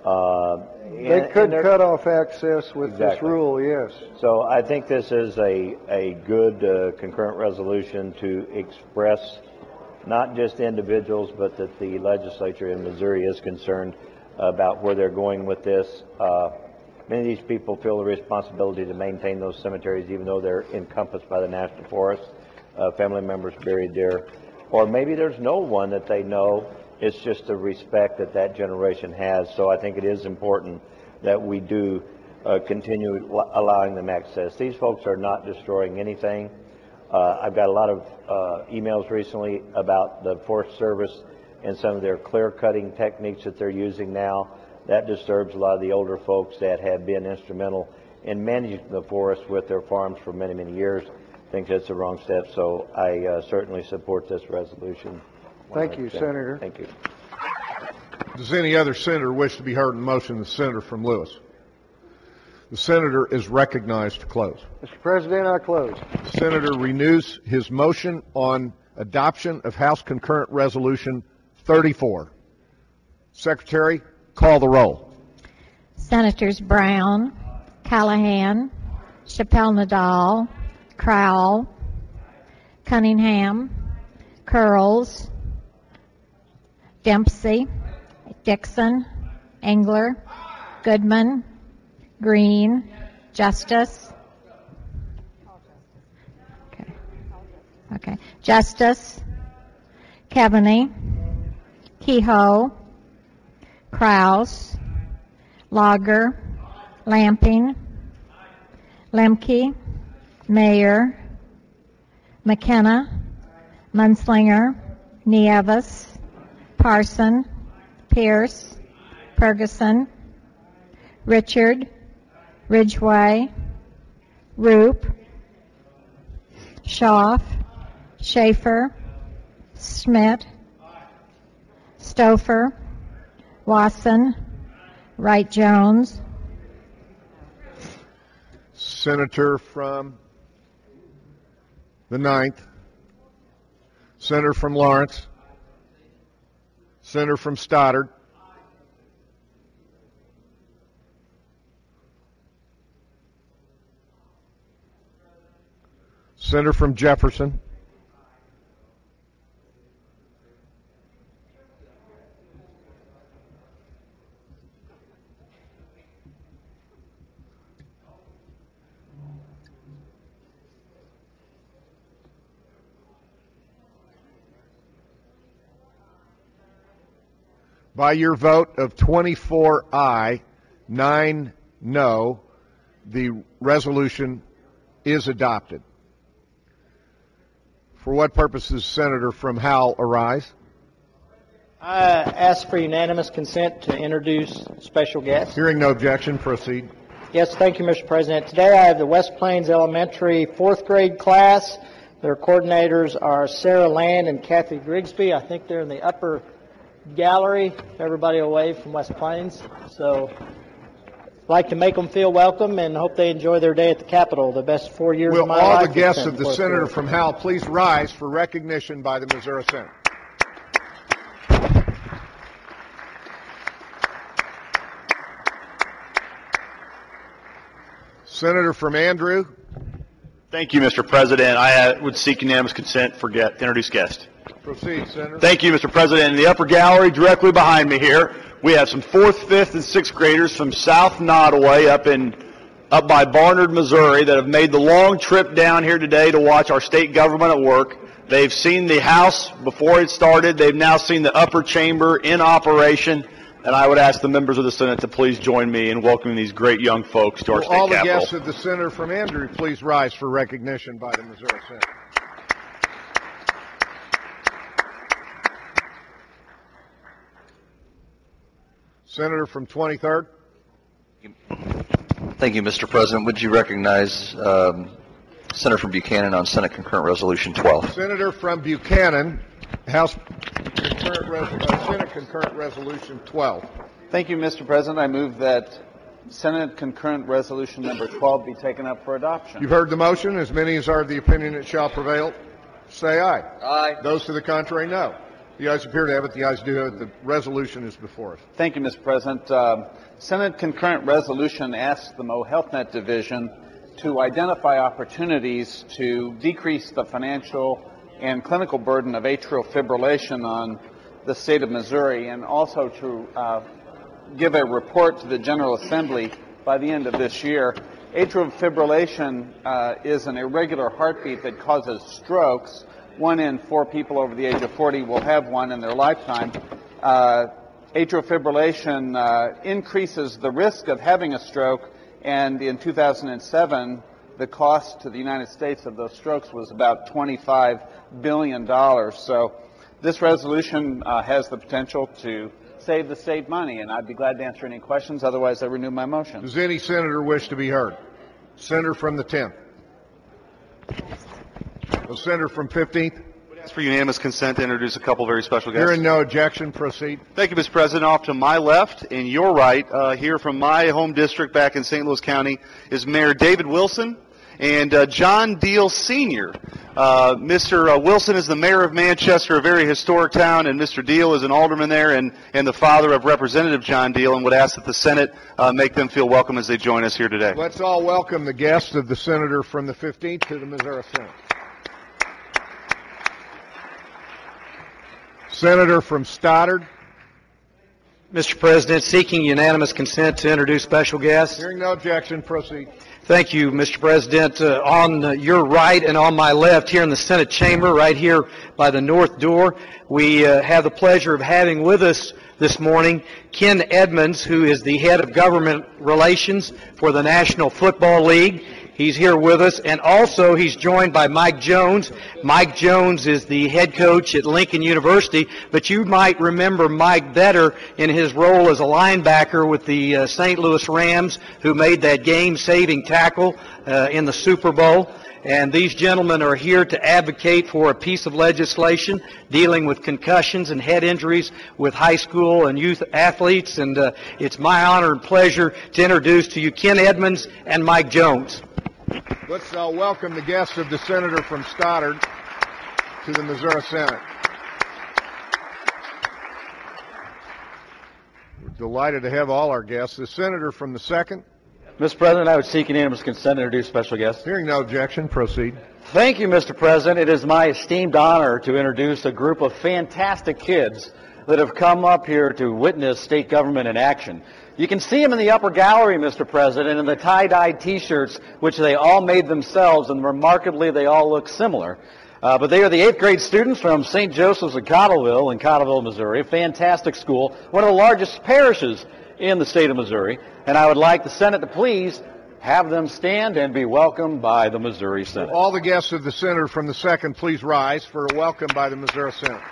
They could cut off access with this rule, yes. So I think this is a good concurrent resolution to express not just individuals, but that the legislature in Missouri is concerned about where they're going with this. Many of these people feel the responsibility to maintain those cemeteries, even though they're encompassed by the national forest, family members buried there. Or maybe there's no one that they know. It's just the respect that that generation has. So I think it is important that we do continue allowing them access. These folks are not destroying anything. I've got a lot of emails recently about the Forest Service and some of their clear-cutting techniques that they're using now. That disturbs a lot of the older folks that have been instrumental in managing the forest with their farms for many, many years. I think that's the wrong step, so I certainly support this resolution. Thank you, Senator. Thank you. Does any other senator wish to be heard in the motion? The senator from Lewis. The senator is recognized to close. Mr. President, I close. The senator renews his motion on adoption of House Concurrent Resolution 34. Secretary, call the roll. Senators Brown, Callahan, Chappelle-Nadal, Crowell, Cunningham, Curls, Dempsey, Dixon, Engler, Goodman, Green, Justice. Okay. Justice, Keaveney, Kehoe, Kraus, Lager, Lamping, Lemke, Mayer, McKenna, Munslinger, Nieves, Parson, Pierce, Ferguson, Richard, Ridgway, Roop, Schaaf, Schaefer, Schmidt, Stouffer, Wasson, Wright-Jones, Senator from the 9th, Senator from Lawrence, Senator from Stoddard, Senator from Jefferson, by your vote of 24 aye, 9 no, the resolution is adopted. For what purpose does Senator from Howell arise? I ask for unanimous consent to introduce special guests. Hearing no objection, proceed. Yes, thank you, Mr. President. Today I have the West Plains Elementary 4th grade class. Their coordinators are Sarah Land and Kathy Grigsby. I think they're in the upper gallery, everybody away from West Plains. So I'd like to make them feel welcome and hope they enjoy their day at the Capitol. The best 4 years Will of my life. all the guests of the fourth Senator grade. from Howell please rise for recognition by the Missouri Senate? Senator from Andrew. Thank you, Mr. President. I would seek unanimous consent for introduce guest. Proceed, Senator. Thank you, Mr. President. In the upper gallery directly behind me here, we have some 4th, 5th, and 6th graders from South Nottoway up by Barnard, Missouri, that have made the long trip down here today to watch our state government at work. They've seen the House before it started. They've now seen the upper chamber in operation. And I would ask the members of the Senate to please join me in welcoming these great young folks to our Will state all the capitol. guests of the Senator from Andrew please rise for recognition by the Missouri Senate? Senator from 23rd. Thank you, Mr. President. Would you recognize Senator from Buchanan on Senate Concurrent Resolution 12? Senator from Buchanan, Senate Concurrent Resolution 12. Thank you, Mr. President. I move that Senate Concurrent Resolution number 12 be taken up for adoption. You've heard the motion. As many as are of the opinion it shall prevail, say aye. Aye. Those to the contrary, no. The ayes appear to have it. The ayes do have it. The resolution is before us. Thank you, Mr. President. Senate Concurrent Resolution asks the Mo Health Net Division to identify opportunities to decrease the financial and clinical burden of atrial fibrillation on the state of Missouri, and also to give a report to the General Assembly by the end of this year. Atrial fibrillation is an irregular heartbeat that causes strokes. 1 in 4 people over the age of 40 will have one in their lifetime. Atrial fibrillation increases the risk of having a stroke, and in 2007, the cost to the United States of those strokes was about $25 billion. So this resolution has the potential to save the state money, and I'd be glad to answer any questions. Otherwise, I renew my motion. Does any senator wish to be heard? Senator from the 10th. The senator from 15th. Ask for unanimous consent to introduce a couple very special guests. Hearing no objection, proceed. Thank you, Mr. President. Off to my left and your right, here from my home district back in St. Louis County, is Mayor David Wilson and John Deal Sr. Mr. Wilson is the mayor of Manchester, a very historic town, and Mr. Deal is an alderman there and the father of Representative John Deal, and would ask that the Senate make them feel welcome as they join us here today. Let's all welcome the guests of the senator from the 15th to the Missouri Senate. Senator from Stoddard. Mr. President, seeking unanimous consent to introduce special guests. Hearing no objection, proceed. Thank you, Mr. President. On your right and on my left here in the Senate chamber, right here by the north door, we have the pleasure of having with us this morning Ken Edmonds, who is the head of government relations for the National Football League. He's here with us, and also he's joined by Mike Jones. Mike Jones is the head coach at Lincoln University, but you might remember Mike better in his role as a linebacker with the St. Louis Rams, who made that game-saving tackle in the Super Bowl. And these gentlemen are here to advocate for a piece of legislation dealing with concussions and head injuries with high school and youth athletes. And it's my honor and pleasure to introduce to you Ken Edmonds and Mike Jones. Let's welcome the guests of the senator from Stoddard to the Missouri Senate. We're delighted to have all our guests. The senator from the 2nd. Mr. President, I would seek unanimous consent to introduce special guests. Hearing no objection, proceed. Thank you, Mr. President. It is my esteemed honor to introduce a group of fantastic kids that have come up here to witness state government in action. You can see them in the upper gallery, Mr. President, in the tie-dyed T-shirts, which they all made themselves, and remarkably, they all look similar. But they are the 8th grade students from St. Joseph's of Cottleville in Cottleville, Missouri, a fantastic school, one of the largest parishes in the state of Missouri. And I would like the Senate to please have them stand and be welcomed by the Missouri Senate. All the guests of the senator from the 2nd, please rise for a welcome by the Missouri Senate.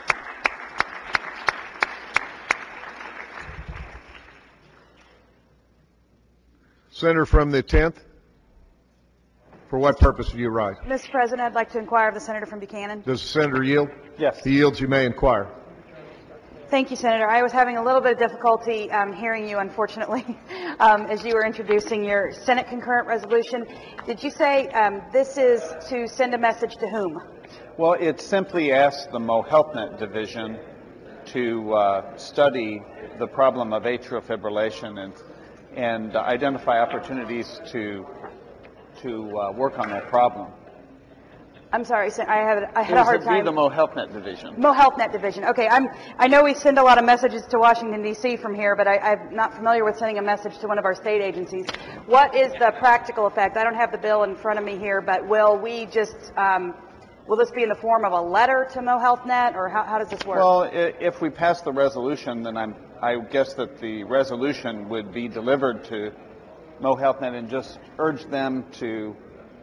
Senator from the 10th. For what purpose do you rise? Mr. President, I'd like to inquire of the senator from Buchanan. Does the senator yield? Yes. He yields. You may inquire. Thank you, Senator. I was having a little bit of difficulty hearing you, unfortunately, as you were introducing your Senate concurrent resolution. Did you say this is to send a message to whom? Well, it simply asks the MoHealthNet Division to study the problem of atrial fibrillation and identify opportunities to work on that problem. I'm sorry, I had a hard time. It would be the MoHealthNet Division. MoHealthNet Division. Okay, I know we send a lot of messages to Washington, D.C. from here, but I'm not familiar with sending a message to one of our state agencies. What is the practical effect? I don't have the bill in front of me here, but will we just, will this be in the form of a letter to MoHealthNet, or how does this work? Well, if we pass the resolution, then I guess that the resolution would be delivered to MoHealthNet and just urge them to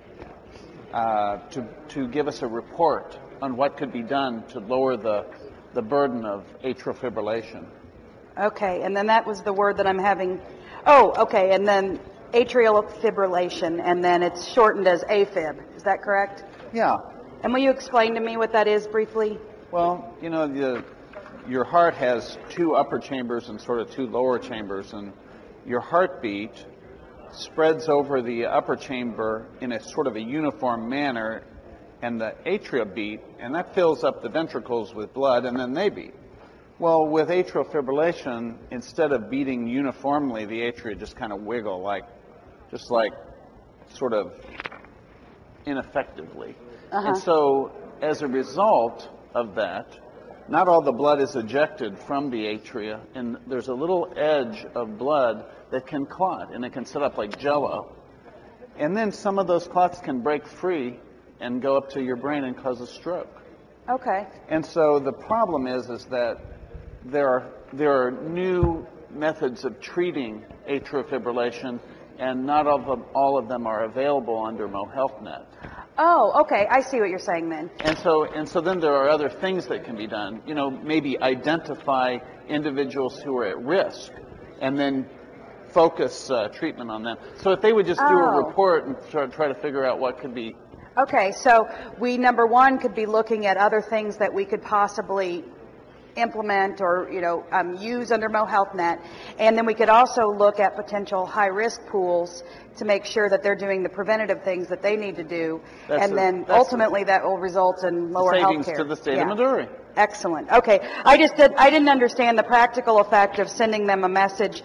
give us a report on what could be done to lower the burden of atrial fibrillation. Okay, and then that was the word that I'm having. Oh, okay, and then atrial fibrillation, and then it's shortened as AFib. Is that correct? Yeah. And will you explain to me what that is briefly? Well, you know, your heart has 2 upper chambers and sort of 2 lower chambers, and your heartbeat spreads over the upper chamber in a sort of a uniform manner, and the atria beat, and that fills up the ventricles with blood, and then they beat. Well, with atrial fibrillation, instead of beating uniformly, the atria just kind of wiggle, just like sort of ineffectively. And so, as a result of that, not all the blood is ejected from the atria, and there's a little edge of blood that can clot, and it can set up like jello. And then some of those clots can break free and go up to your brain and cause a stroke. Okay. And so the problem is that there are new methods of treating atrial fibrillation, and not all of them are available under MoHealthNet. Oh, okay. I see what you're saying then. And so then there are other things that can be done. You know, maybe identify individuals who are at risk, and then focus treatment on them. So if they would just do a report and try to figure out what could be. Okay, so we, number one, could be looking at other things that we could possibly implement or, use under MoHealthNet. And then we could also look at potential high-risk pools to make sure that they're doing the preventative things that they need to do. Then ultimately that will result in lower health care. Savings to the state of Missouri. Excellent. Okay. I didn't understand the practical effect of sending them a message.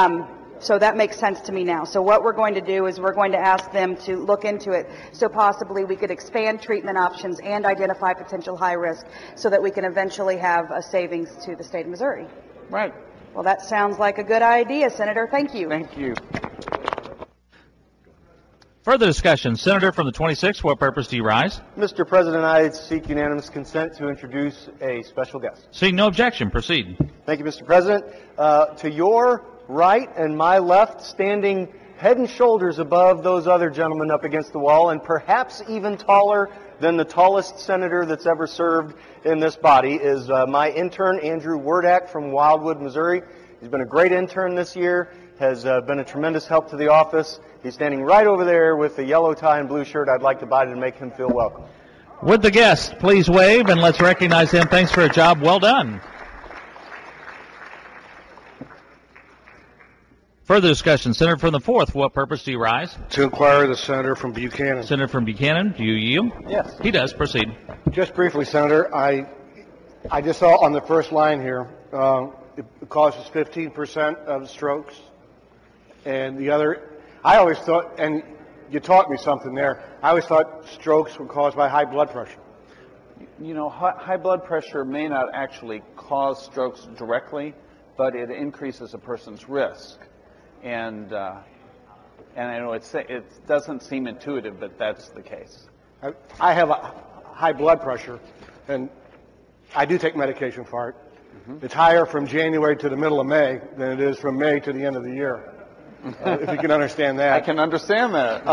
So that makes sense to me now. So what we're going to do is we're going to ask them to look into it so possibly we could expand treatment options and identify potential high risk so that we can eventually have a savings to the state of Missouri. Right. Well, that sounds like a good idea, Senator. Thank you. Thank you. Further discussion. Senator from the 26th, what purpose do you rise? Mr. President, I seek unanimous consent to introduce a special guest. Seeing no objection, proceed. Thank you, Mr. President. To your right and my left, standing head and shoulders above those other gentlemen up against the wall, and perhaps even taller than the tallest senator that's ever served in this body, is my intern, Andrew Werdak from Wildwood, Missouri. He's been a great intern this year, has been a tremendous help to the office. He's standing right over there with the yellow tie and blue shirt. I'd like to bite it and make him feel welcome. Would the guest please wave, and let's recognize him. Thanks for a job well done. Further discussion. Senator from the 4th, for what purpose do you rise? To inquire the senator from Buchanan. Senator from Buchanan, do you yield? Yes. He does. Proceed. Just briefly, Senator, I just saw on the first line here, it causes 15% of strokes. And the other, I always thought, and you taught me something there, I always thought strokes were caused by high blood pressure. You know, high blood pressure may not actually cause strokes directly, but it increases a person's risk. And I know it doesn't seem intuitive, but that's the case. I have a high blood pressure, and I do take medication for it. Mm-hmm. It's higher from January to the middle of May than it is from May to the end of the year. If you can understand that. I can understand that.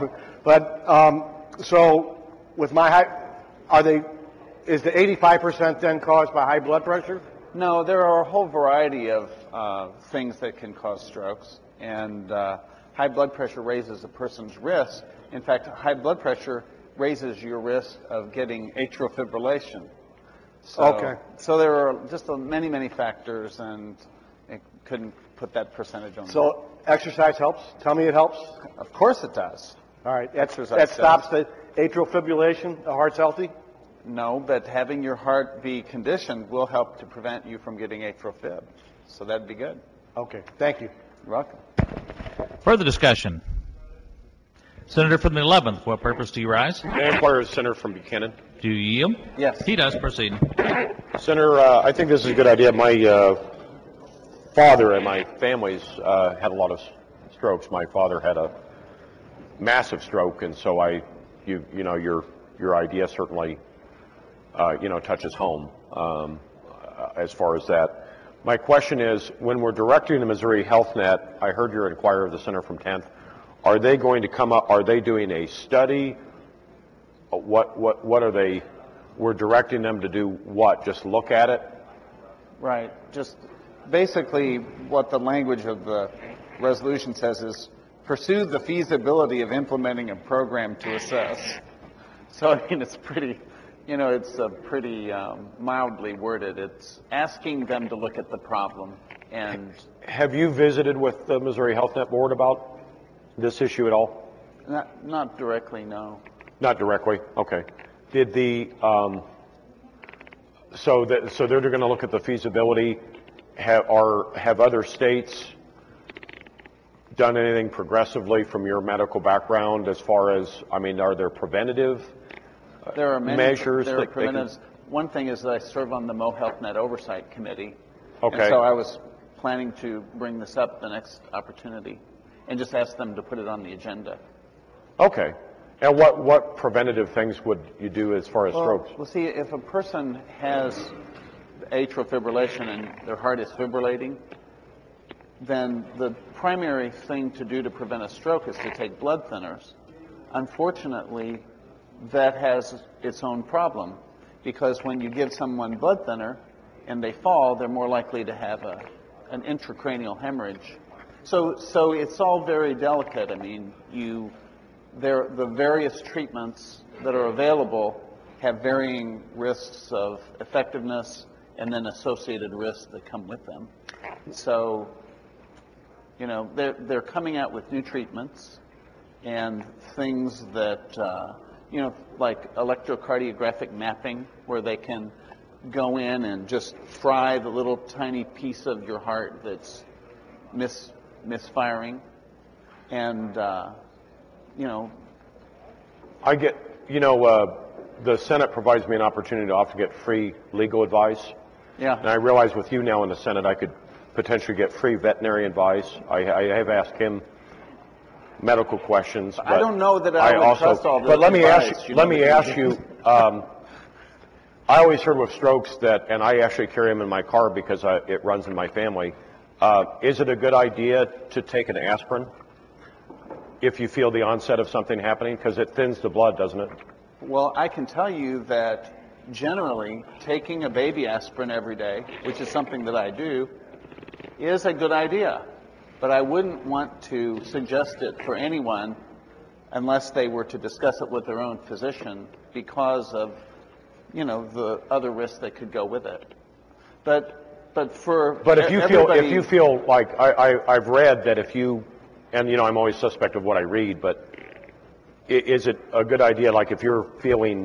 So with my is the 85% then caused by high blood pressure? No, there are a whole variety of things that can cause strokes, and high blood pressure raises a person's risk. In fact, high blood pressure raises your risk of getting atrial fibrillation. So there are just many, many factors, and I couldn't put that percentage on. So exercise helps? Tell me it helps? Of course it does. All right. That stops the atrial fibrillation? The heart's healthy? No, but having your heart be conditioned will help to prevent you from getting atrial fib. So that'd be good. Okay. Thank you. You're welcome. Further discussion. Senator from the 11th, what purpose do you rise? May I inquire the senator from Buchanan? Do you yield? Yes. He does. Proceed. Senator, I think this is a good idea. My father and my family's had a lot of strokes. My father had a massive stroke, and so your idea certainly touches home as far as that. My question is, when we're directing the Missouri Health Net, I heard your inquiry of the senator from 10th. Are they going to come up? Are they doing a study? What are they? We're directing them to do what? Just look at it? Right. Just basically what the language of the resolution says is pursue the feasibility of implementing a program to assess. So I mean, it's pretty. It's pretty mildly worded. It's asking them to look at the problem. And have you visited with the Missouri Health Net Board about this issue at all? Not directly, no. Not directly. Okay. Did so they're going to look at the feasibility? Have other states done anything progressively from your medical background as far as, are there preventative? There are many measures. There are preventives. One thing is that I serve on the Mo Health Net Oversight Committee. Okay. And so I was planning to bring this up the next opportunity and just ask them to put it on the agenda. Okay. And what preventative things would you do as far as strokes? Well, see, if a person has atrial fibrillation and their heart is fibrillating, then the primary thing to do to prevent a stroke is to take blood thinners. Unfortunately, that has its own problem, because when you give someone blood thinner and they fall, they're more likely to have an intracranial hemorrhage. So it's all very delicate. I mean, the various treatments that are available have varying risks of effectiveness and then associated risks that come with them. So, they're coming out with new treatments and things that like electrocardiographic mapping, where they can go in and just fry the little tiny piece of your heart that's misfiring. And, I get, the Senate provides me an opportunity to often get free legal advice. Yeah. And I realize with you now in the Senate, I could potentially get free veterinary advice. I have asked him medical questions. But I don't know that I would trust all this. But let me ask you. I always heard with strokes and I actually carry them in my car because it runs in my family. Is it a good idea to take an aspirin if you feel the onset of something happening? Because it thins the blood, doesn't it? Well, I can tell you that generally taking a baby aspirin every day, which is something that I do, is a good idea. But I wouldn't want to suggest it for anyone unless they were to discuss it with their own physician, because of, the other risks that could go with it. But But if you feel like I've read that if you, and I'm always suspect of what I read, but is it a good idea, like if you're feeling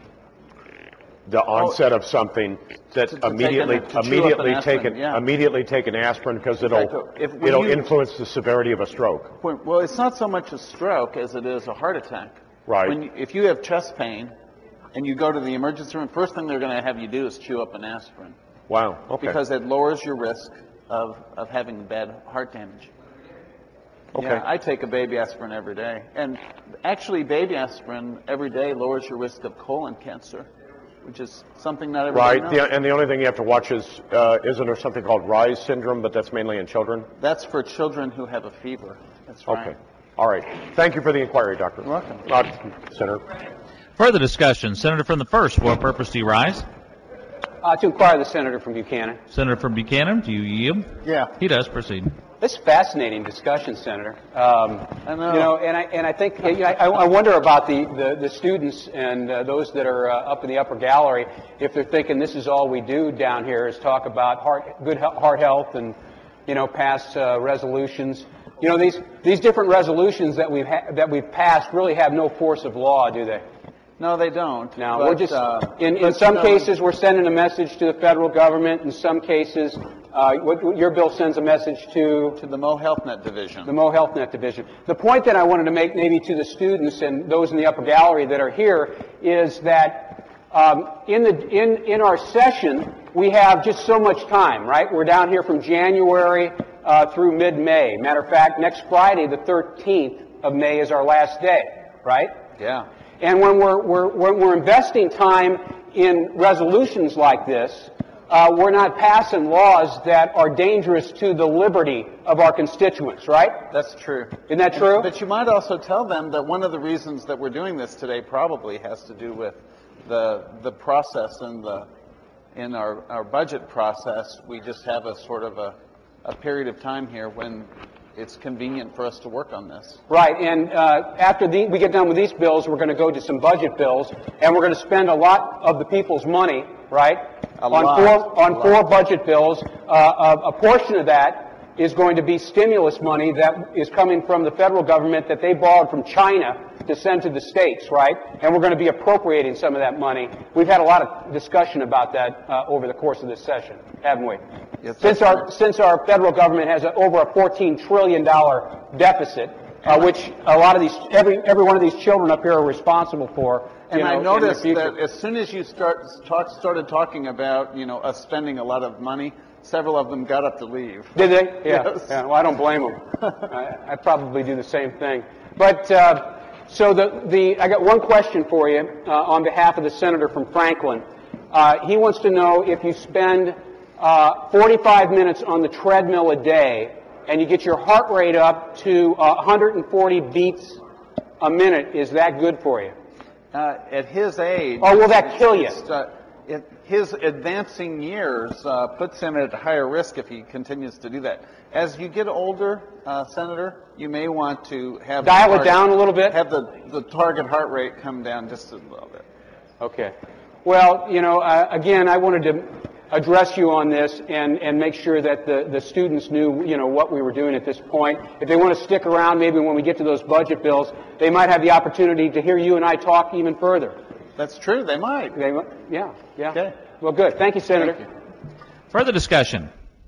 the onset of something, that immediately take an aspirin because it'll influence the severity of a stroke? Well, it's not so much a stroke as it is a heart attack. Right. If you have chest pain and you go to the emergency room, first thing they're going to have you do is chew up an aspirin. Wow. Okay. Because it lowers your risk of having bad heart damage. Okay. Yeah, I take a baby aspirin every day. And actually, baby aspirin every day lowers your risk of colon cancer, which is something not everybody knows. And the only thing you have to watch is, isn't there something called Rise syndrome, but that's mainly in children? That's for children who have a fever. That's right. Okay. All right. Thank you for the inquiry, Doctor. You're welcome. Senator. Further discussion. Senator from the 1st, for what purpose do you rise? To inquire the senator from Buchanan. Senator from Buchanan, do you yield? Yeah. He does. Proceed. This is fascinating discussion, Senator. I know. And I think I wonder about the students and those that are up in the upper gallery, if they're thinking this is all we do down here is talk about good heart health and pass resolutions. These different resolutions that we've passed really have no force of law, do they? No, they don't. No, we're just in some cases we're sending a message to the federal government. In some cases, your bill sends a message to the Mo Health Net Division. The Mo Health Net Division. The point that I wanted to make, maybe to the students and those in the upper gallery that are here, is that in our session we have just so much time. Right? We're down here from January through mid-May. Matter of fact, next Friday, the 13th of May, is our last day. Right? Yeah. And when we're investing time in resolutions like this, we're not passing laws that are dangerous to the liberty of our constituents, right? That's true. Isn't that true? But you might also tell them that one of the reasons that we're doing this today probably has to do with the process and in our budget process. We just have a sort of a period of time here when it's convenient for us to work on this. Right, and after we get done with these bills, we're going to go to some budget bills, and we're going to spend a lot of the people's money, right, on four budget bills. A portion of that is going to be stimulus money that is coming from the federal government that they borrowed from China to send to the states, right? And we're going to be appropriating some of that money. We've had a lot of discussion about that over the course of this session, haven't we? Yes, since our federal government has over a $14 trillion deficit, which a lot of these, every one of these children up here are responsible for. And I noticed that as soon as you started talking about, us spending a lot of money, several of them got up to leave. Did they? Yeah. Yes. Yeah. Well, I don't blame them. I probably do the same thing. But so I got one question for you on behalf of the senator from Franklin. He wants to know if you spend 45 minutes on the treadmill a day and you get your heart rate up to 140 beats a minute, is that good for you? At his age... Or will that kill you? His advancing years puts him at higher risk if he continues to do that. As you get older, Senator, you may want to have... Dial it down a little bit? Have the target heart rate come down just a little bit. Okay. Well, again, I wanted to address you on this and make sure that the students knew, what we were doing at this point. If they want to stick around, maybe when we get to those budget bills, they might have the opportunity to hear you and I talk even further. That's true. They might. Yeah. Okay. Well, good. Thank you, Senator. Thank you. Further discussion.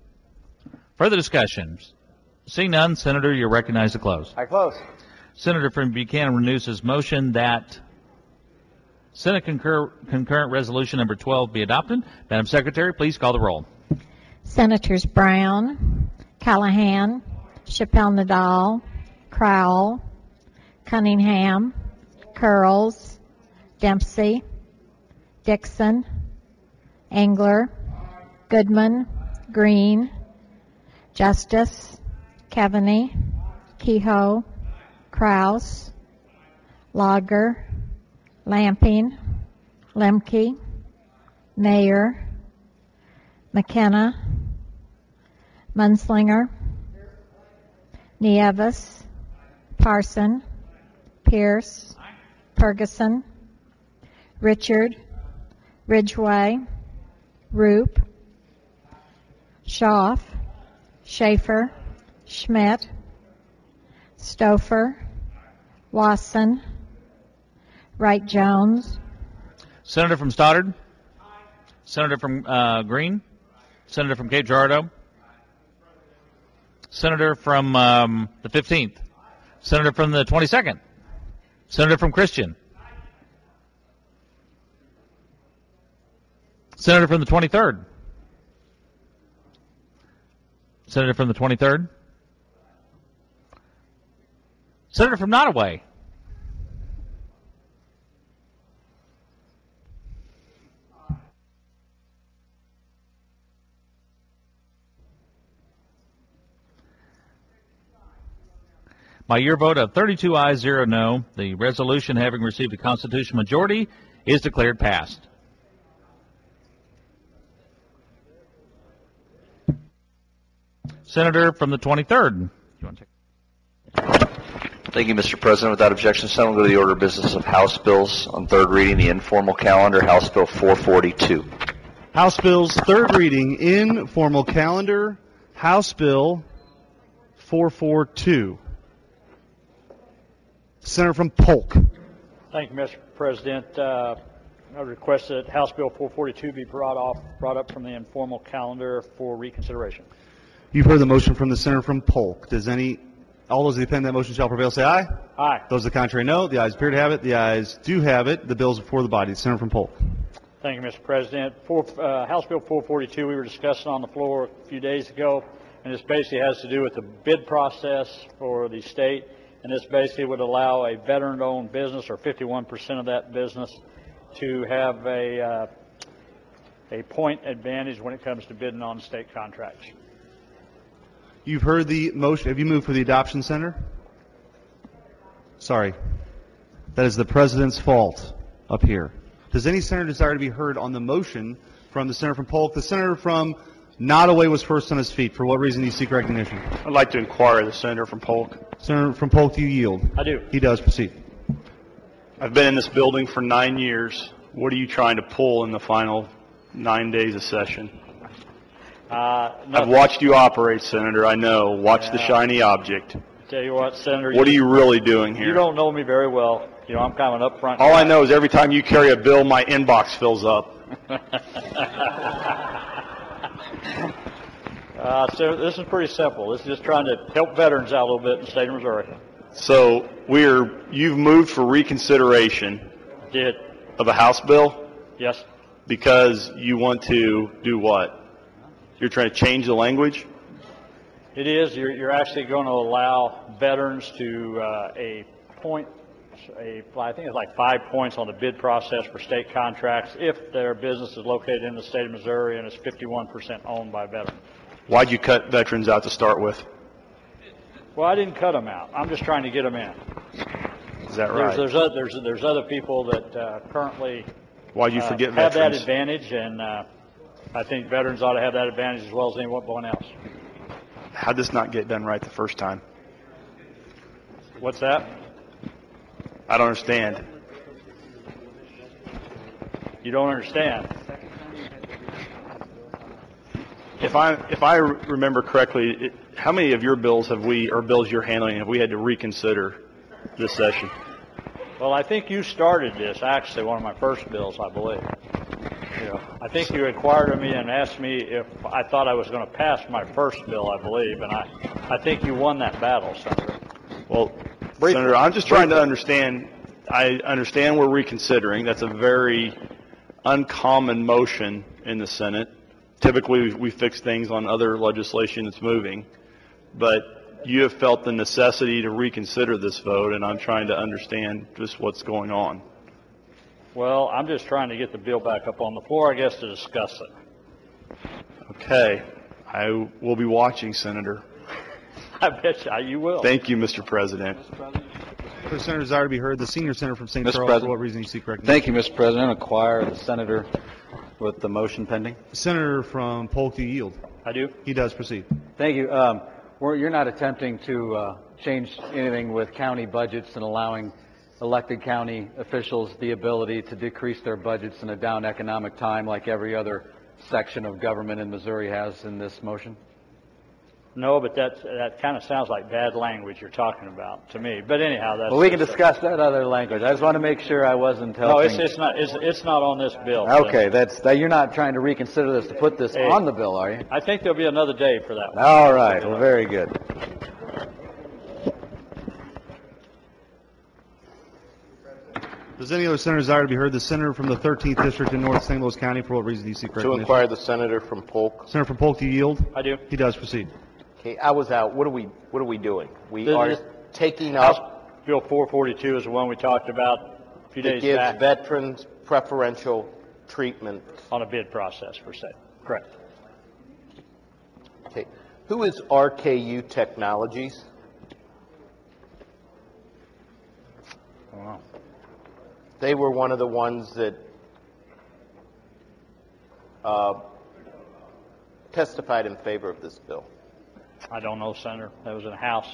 Seeing none, Senator, you're recognized to close. I close. Senator from Buchanan renews his motion that Senate concurrent resolution number 12 be adopted. Madam Secretary, please call the roll. Senators Brown, Callahan, Chappelle-Nadal, Crowell, Cunningham, Curls, Dempsey, Dixon, Engler, Goodman, Green, Justice, Keaveney, Kehoe, Kraus, Lager, Lamping, Lemke, Mayer, McKenna, Munslinger, Nieves, Parson, Pierce, Ferguson, Richard, Ridgway, Roop, Schaaf, Schaefer, Schmidt, Stouffer, Wasson, Wright Jones, Senator from Stoddard. Senator from Green. Senator from Cape Girardeau. Senator from the 15th. Senator from the 22nd. Senator from Christian. Senator from the 23rd. Senator from the 23rd. Senator from Nottoway. By your vote of 32 ayes, 0 no, the resolution, having received a constitutional majority, is declared passed. Senator from the 23rd. You want to take? Thank you, Mr. President. Without objection, Senate will go to the order of business of House bills on third reading, the informal calendar, House Bill 442. House bills, third reading, informal calendar, House Bill 442. Senator from Polk. Thank you, Mr. President. I request that House Bill 442 be brought up from the informal calendar for reconsideration. You've heard the motion from the senator from Polk. All those who defend that motion shall prevail, say aye. Aye. Those of the contrary, no. The ayes appear to have it. The ayes do have it. The bill is before the body. Senator from Polk. Thank you, Mr. President. House Bill 442 we were discussing on the floor a few days ago, and this basically has to do with the bid process for the state. And this basically would allow a veteran-owned business, or 51% of that business, to have a point advantage when it comes to bidding on state contracts. You've heard the motion. Have you moved for the adoption, Senator? Sorry. That is the President's fault up here. Does any senator desire to be heard on the motion from the senator from Polk? The senator from Nottoway was first on his feet. For what reason do you seek recognition? I'd like to inquire the senator from Polk. Senator from Polk, do you yield? I do. He does. Proceed. I've been in this building for 9 years. What are you trying to pull in the final 9 days of session? I've watched you operate, Senator. I know. Watch the shiny object. Tell you what, Senator. What are you really doing here? You don't know me very well. You know, I'm kind of an upfront All guy. I know is every time you carry a bill, my inbox fills up. So this is pretty simple. This is just trying to help veterans out a little bit in the state of Missouri. So you've moved for reconsideration Did. of a House bill Yes. because you want to do what? You're trying to change the language? It is. You're actually going to allow veterans to I think it's like 5 points on the bid process for state contracts if their business is located in the state of Missouri and is 51% owned by veterans. Why'd you cut veterans out to start with? Well, I didn't cut them out. I'm just trying to get them in. Is that right? There's other people that currently Why'd you forget have veterans? that advantage, and I think veterans ought to have that advantage as well as anyone else. How'd this not get done right the first time? What's that? I don't understand. You don't understand. If I remember correctly, how many of your bills bills you're handling have we had to reconsider this session? Well, I think you started this, actually, one of my first bills, I believe. I think you inquired of me and asked me if I thought I was going to pass my first bill, I believe, and I think you won that battle, Senator. Well, Senator, I'm just trying to understand. I understand we're reconsidering. That's a very uncommon motion in the Senate. Typically, we fix things on other legislation that's moving, but you have felt the necessity to reconsider this vote, and I'm trying to understand just what's going on. Well, I'm just trying to get the bill back up on the floor, I guess, to discuss it. Okay. I will be watching, Senator. I bet you will. Thank you, Mr. President. For Senator desire to be heard, the senior senator from St. Mr. Charles, President. for what reason do you seek recognition? Thank you, Mr. President. Inquire the senator with the motion pending. Senator from Polk, do you yield? I do. He does. Proceed. Thank you. You're not attempting to change anything with county budgets and allowing elected county officials the ability to decrease their budgets in a down economic time like every other section of government in Missouri has in this motion? No, but that kind of sounds like bad language you're talking about to me. But anyhow, that's... Well, we can discuss that other language. I just want to make sure I wasn't helping. No, it's not on this bill. Okay, you're not trying to reconsider this to put this on the bill, are you? I think there'll be another day for that one. All right, well, very good. Does any other senator desire to be heard? The senator from the 13th District in North St. Louis County, for what reason do you seek To recognition? inquire the senator from Polk. Senator from Polk, do you yield? I do. He does. Proceed. Okay, I was out. What are we doing? We This are is taking House up Bill 442 is the one we talked about a few that days gives back veterans preferential treatment. on a bid process, per se. Correct. Okay, who is RKU Technologies? I don't know. They were one of the ones that testified in favor of this bill. I don't know, Senator. That was in the House.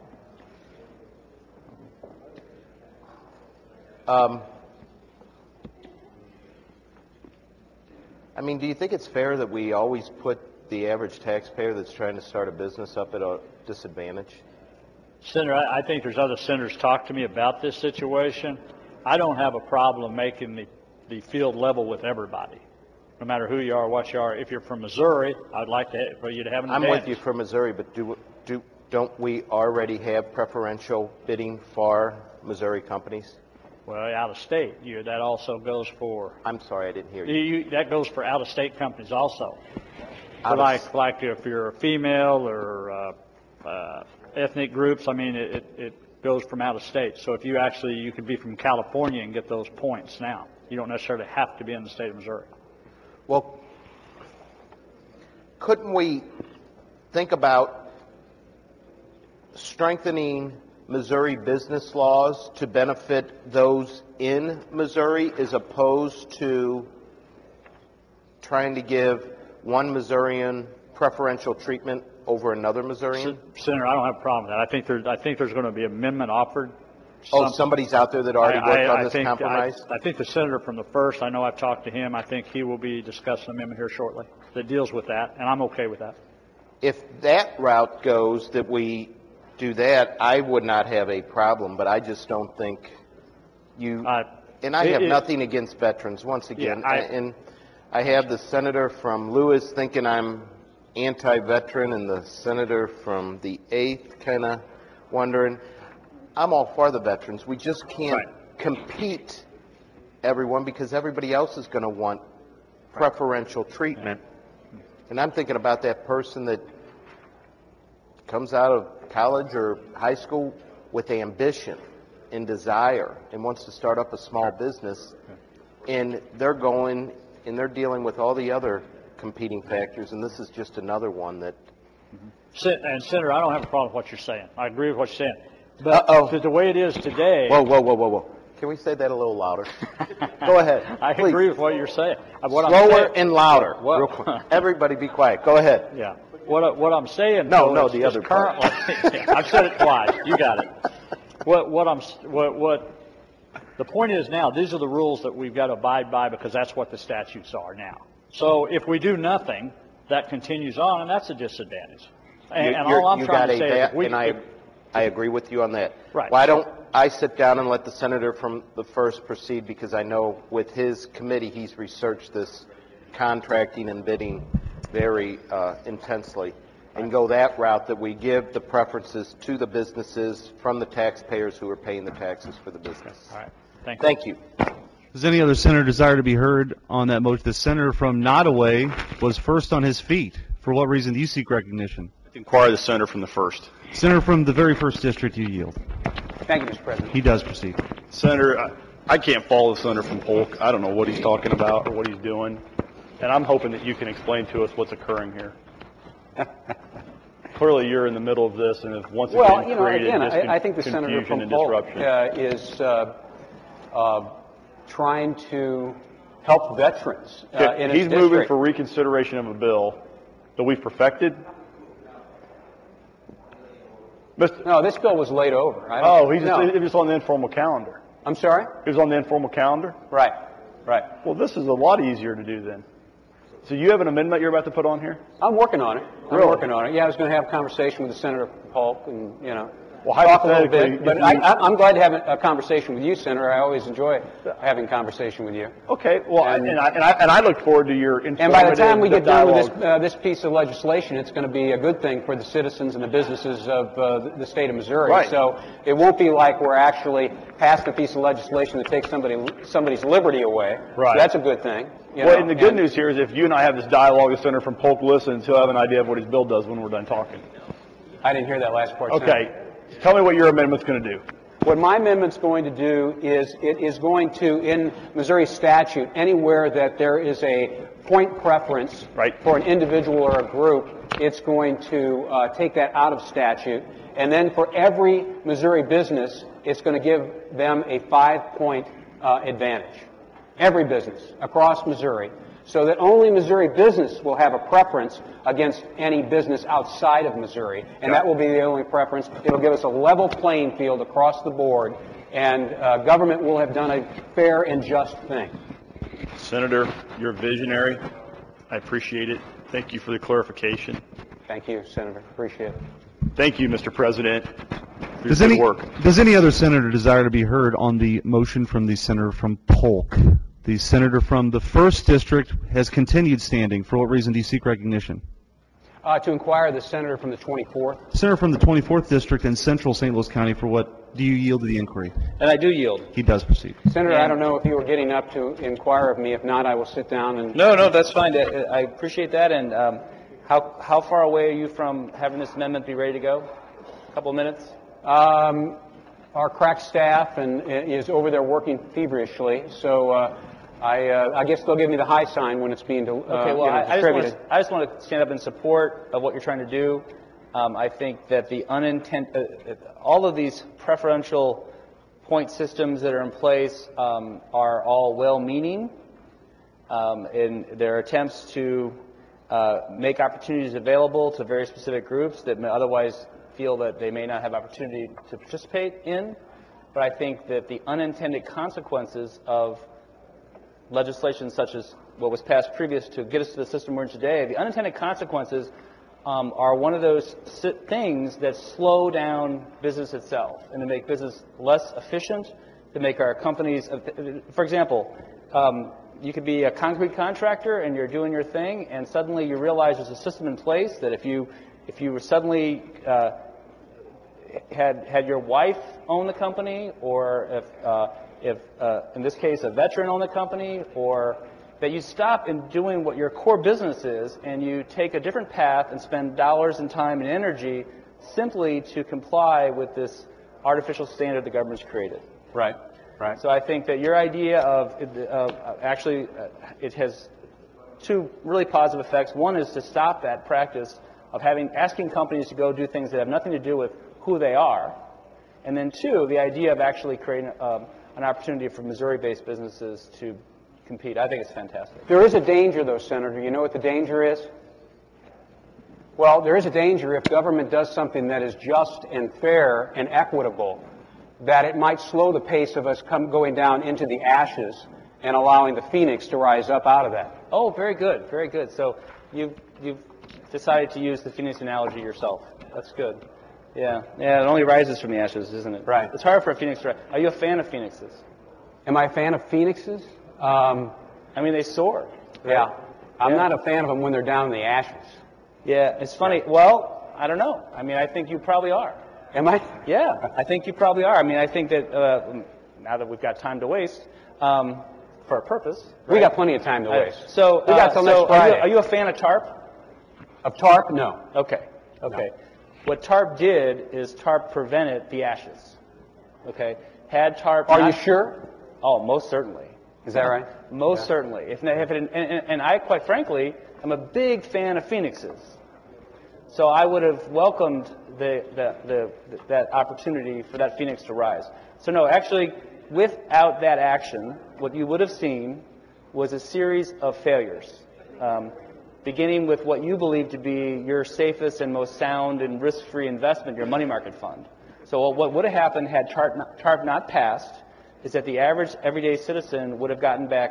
I mean, do you think it's fair that we always put the average taxpayer that's trying to start a business up at a disadvantage? Senator, I think there's other senators talk to me about this situation. I don't have a problem making the field level with everybody, no matter who you are, what you are. If you're from Missouri, I'd like for you to have an advantage. I'm with you from Missouri, but don't we already have preferential bidding for Missouri companies? Well, out of state, that also goes for. I'm sorry, I didn't hear you. That goes for out of state companies also. Like if you're a female or ethnic groups, I mean, it goes from out of state. So if you can be from California and get those points now. You don't necessarily have to be in the state of Missouri. Well, couldn't we think about strengthening Missouri business laws to benefit those in Missouri as opposed to trying to give one Missourian preferential treatment over another Missourian? Senator, I don't have a problem with that. I think there's going to be an amendment offered. Somebody's out there that already worked on this compromise? I think the senator from the 1st, I know I've talked to him. I think he will be discussing an amendment here shortly that deals with that, and I'm okay with that. If that route goes, that we do that, I would not have a problem, but I just don't think you... and I have nothing against veterans, once again. And I have the senator from Lewis thinking I'm anti-veteran and the senator from the 8th kind of wondering. I'm all for the veterans. We just can't compete everyone because everybody else is going to want preferential treatment. And I'm thinking about that person that comes out of college or high school with ambition and desire and wants to start up a small business, and they're going and they're dealing with all the other competing factors, and this is just another one that... And Senator, I don't have a problem with what you're saying. I agree with what you're saying. But the way it is today... Whoa. Can we say that a little louder? Go ahead. I agree with what you're saying. Slower and louder. Real quick. Everybody be quiet. Go ahead. Yeah. What I'm saying... No, the other currently... I've said it twice. You got it. The point is now, these are the rules that we've got to abide by because that's what the statutes are now. So if we do nothing, that continues on, and that's a disadvantage. And all I'm trying to say is... I agree with you on that. Right. Why don't I sit down and let the senator from the 1st proceed, because I know with his committee he's researched this contracting and bidding very intensely, and go that route, that we give the preferences to the businesses from the taxpayers who are paying the taxes for the business. All right. Thank you. Does any other senator desire to be heard on that motion? The senator from Nottoway was first on his feet. For what reason do you seek recognition? Inquire the senator from the 1st. Senator from the very 1st district, you yield. Thank you, Mr. President. He does proceed. Senator, I can't follow the senator from Polk. I don't know what he's talking about or what he's doing, and I'm hoping that you can explain to us what's occurring here. Clearly, you're in the middle of this, and have once again created I think the senator from Polk is trying to help veterans in his He's moving for reconsideration of a bill that we've perfected. No, this bill was laid over. It was on the informal calendar. I'm sorry? It was on the informal calendar? Right. Well, this is a lot easier to do then. So you have an amendment you're about to put on here? I'm working on it. Really? I'm working on it. Yeah, I was going to have a conversation with Senator Polk and, well, talk a little hypothetically, bit. But I'm glad to have a conversation with you, Senator. I always enjoy having conversation with you. Okay. Well, and I look forward to your informative And by the time we get done with dialogue. this piece of legislation, it's going to be a good thing for the citizens and the businesses of the state of Missouri. Right. So it won't be like we're actually passing a piece of legislation that takes somebody's liberty away. Right. So that's a good thing. Well, and the good news here is if you and I have this dialogue, the Senator from Polk listens, he'll have an idea of what his bill does when we're done talking. I didn't hear that last part. Okay. Senator. Tell me what your amendment's going to do. What my amendment's going to do is it is going to, in Missouri statute, anywhere that there is a point preference for an individual or a group, it's going to take that out of statute. And then for every Missouri business, it's going to give them a 5-point advantage. Every business across Missouri. So that only Missouri business will have a preference against any business outside of Missouri. And that will be the only preference. It'll give us a level playing field across the board. And government will have done a fair and just thing. Senator, you're visionary. I appreciate it. Thank you for the clarification. Thank you, Senator. Appreciate it. Thank you, Mr. President. Does any other senator desire to be heard on the motion from the senator from Polk? The senator from the 1st District has continued standing. For what reason do you seek recognition? To inquire the senator from the 24th. Senator from the 24th District in Central St. Louis County, for what do you yield to the inquiry? And I do yield. He does proceed. Senator, I don't know if you were getting up to inquire of me. If not, I will sit down and... No, that's fine. I appreciate that. And how far away are you from having this amendment be ready to go? A couple of minutes? Our crack staff is over there working feverishly, so I guess they'll give me the high sign when it's being distributed. I just want to stand up in support of what you're trying to do. I think that the all of these preferential point systems that are in place are all well-meaning in their attempts to make opportunities available to very specific groups that may otherwise feel that they may not have opportunity to participate in. But I think that the unintended consequences of legislation such as what was passed previous to get us to the system we're in today, the unintended consequences are one of those things that slow down business itself and to make business less efficient, to make our companies, for example, you could be a concrete contractor and you're doing your thing and suddenly you realize there's a system in place that if you were suddenly had your wife own the company, or if in this case a veteran owned the company, or that you stop in doing what your core business is and you take a different path and spend dollars and time and energy simply to comply with this artificial standard the government's created. Right. So I think that your idea of actually it has two really positive effects. One is to stop that practice of asking companies to go do things that have nothing to do with who they are. And then two, the idea of actually creating an opportunity for Missouri-based businesses to compete. I think it's fantastic. There is a danger, though, Senator. You know what the danger is? Well, there is a danger if government does something that is just and fair and equitable, that it might slow the pace of us going down into the ashes and allowing the phoenix to rise up out of that. Oh, very good, very good. So you've decided to use the phoenix analogy yourself. That's good. Yeah, it only rises from the ashes, isn't it? Right. It's hard for a phoenix to rise. Are you a fan of phoenixes? Am I a fan of phoenixes? I mean, they soar. Right? Yeah. I'm not a fan of them when they're down in the ashes. Yeah, it's funny. Well, I don't know. I mean, I think you probably are. Am I? Yeah, I think you probably are. I mean, I think that now that we've got time to waste for a purpose. Right? We got plenty of time to waste. So we got till next Friday. Are you a fan of TARP? Of TARP? No. Okay. No. What TARP did is TARP prevented the ashes. Okay. Had TARP. Are you sure? Oh, most certainly. Is that right? Most certainly. And I, quite frankly, am a big fan of phoenixes. So I would have welcomed that opportunity for that phoenix to rise. So no, actually, without that action, what you would have seen was a series of failures, beginning with what you believe to be your safest and most sound and risk-free investment, your money market fund. So what would have happened had TARP not passed is that the average everyday citizen would have gotten back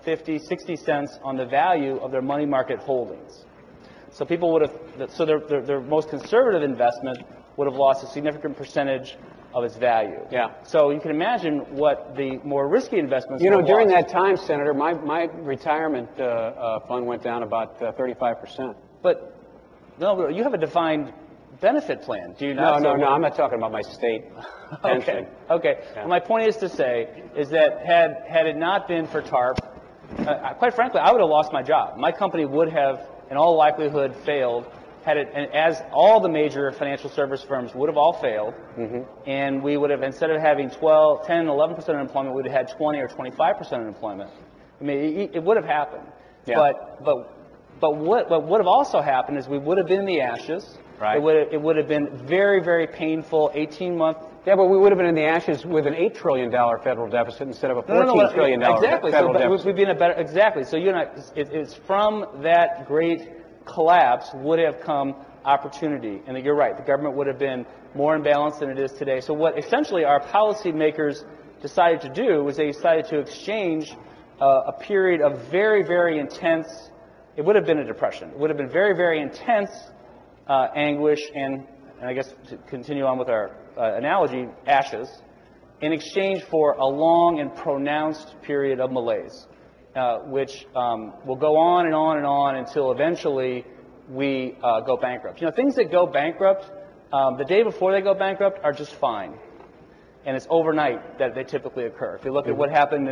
50, 60 cents on the value of their money market holdings. So people would have, so their most conservative investment would have lost a significant percentage of its value. Yeah. So you can imagine what the more risky investments. You know, would have during lost. that time, Senator, my retirement fund went down about 35%. But no, you have a defined benefit plan, do you not? No, I'm not talking about my state pension. Okay. Yeah. Well, my point is to say is that had it not been for TARP, quite frankly, I would have lost my job. My company would have, in all likelihood, failed. Had it, and as all the major financial service firms would have all failed, and we would have, instead of having 10, 11% unemployment, we would have had 20 or 25% unemployment. I mean, it would have happened. Yeah. But what would have also happened is we would have been in the ashes. Right. It would have been very, very painful 18-month. Yeah, but we would have been in the ashes with an $8 trillion federal deficit instead of a $14 trillion federal deficit. We'd be in a better, exactly. So you and I, it's from that great collapse would have come opportunity. And you're right, the government would have been more imbalanced than it is today. So what essentially our policymakers decided to do was they decided to exchange a period of very, very intense, it would have been a depression. It would have been very, very intense anguish and I guess to continue on with our analogy, ashes, in exchange for a long and pronounced period of malaise, which will go on and on and on until eventually we go bankrupt. You know, things that go bankrupt, the day before they go bankrupt are just fine. And it's overnight that they typically occur. If you look at what happened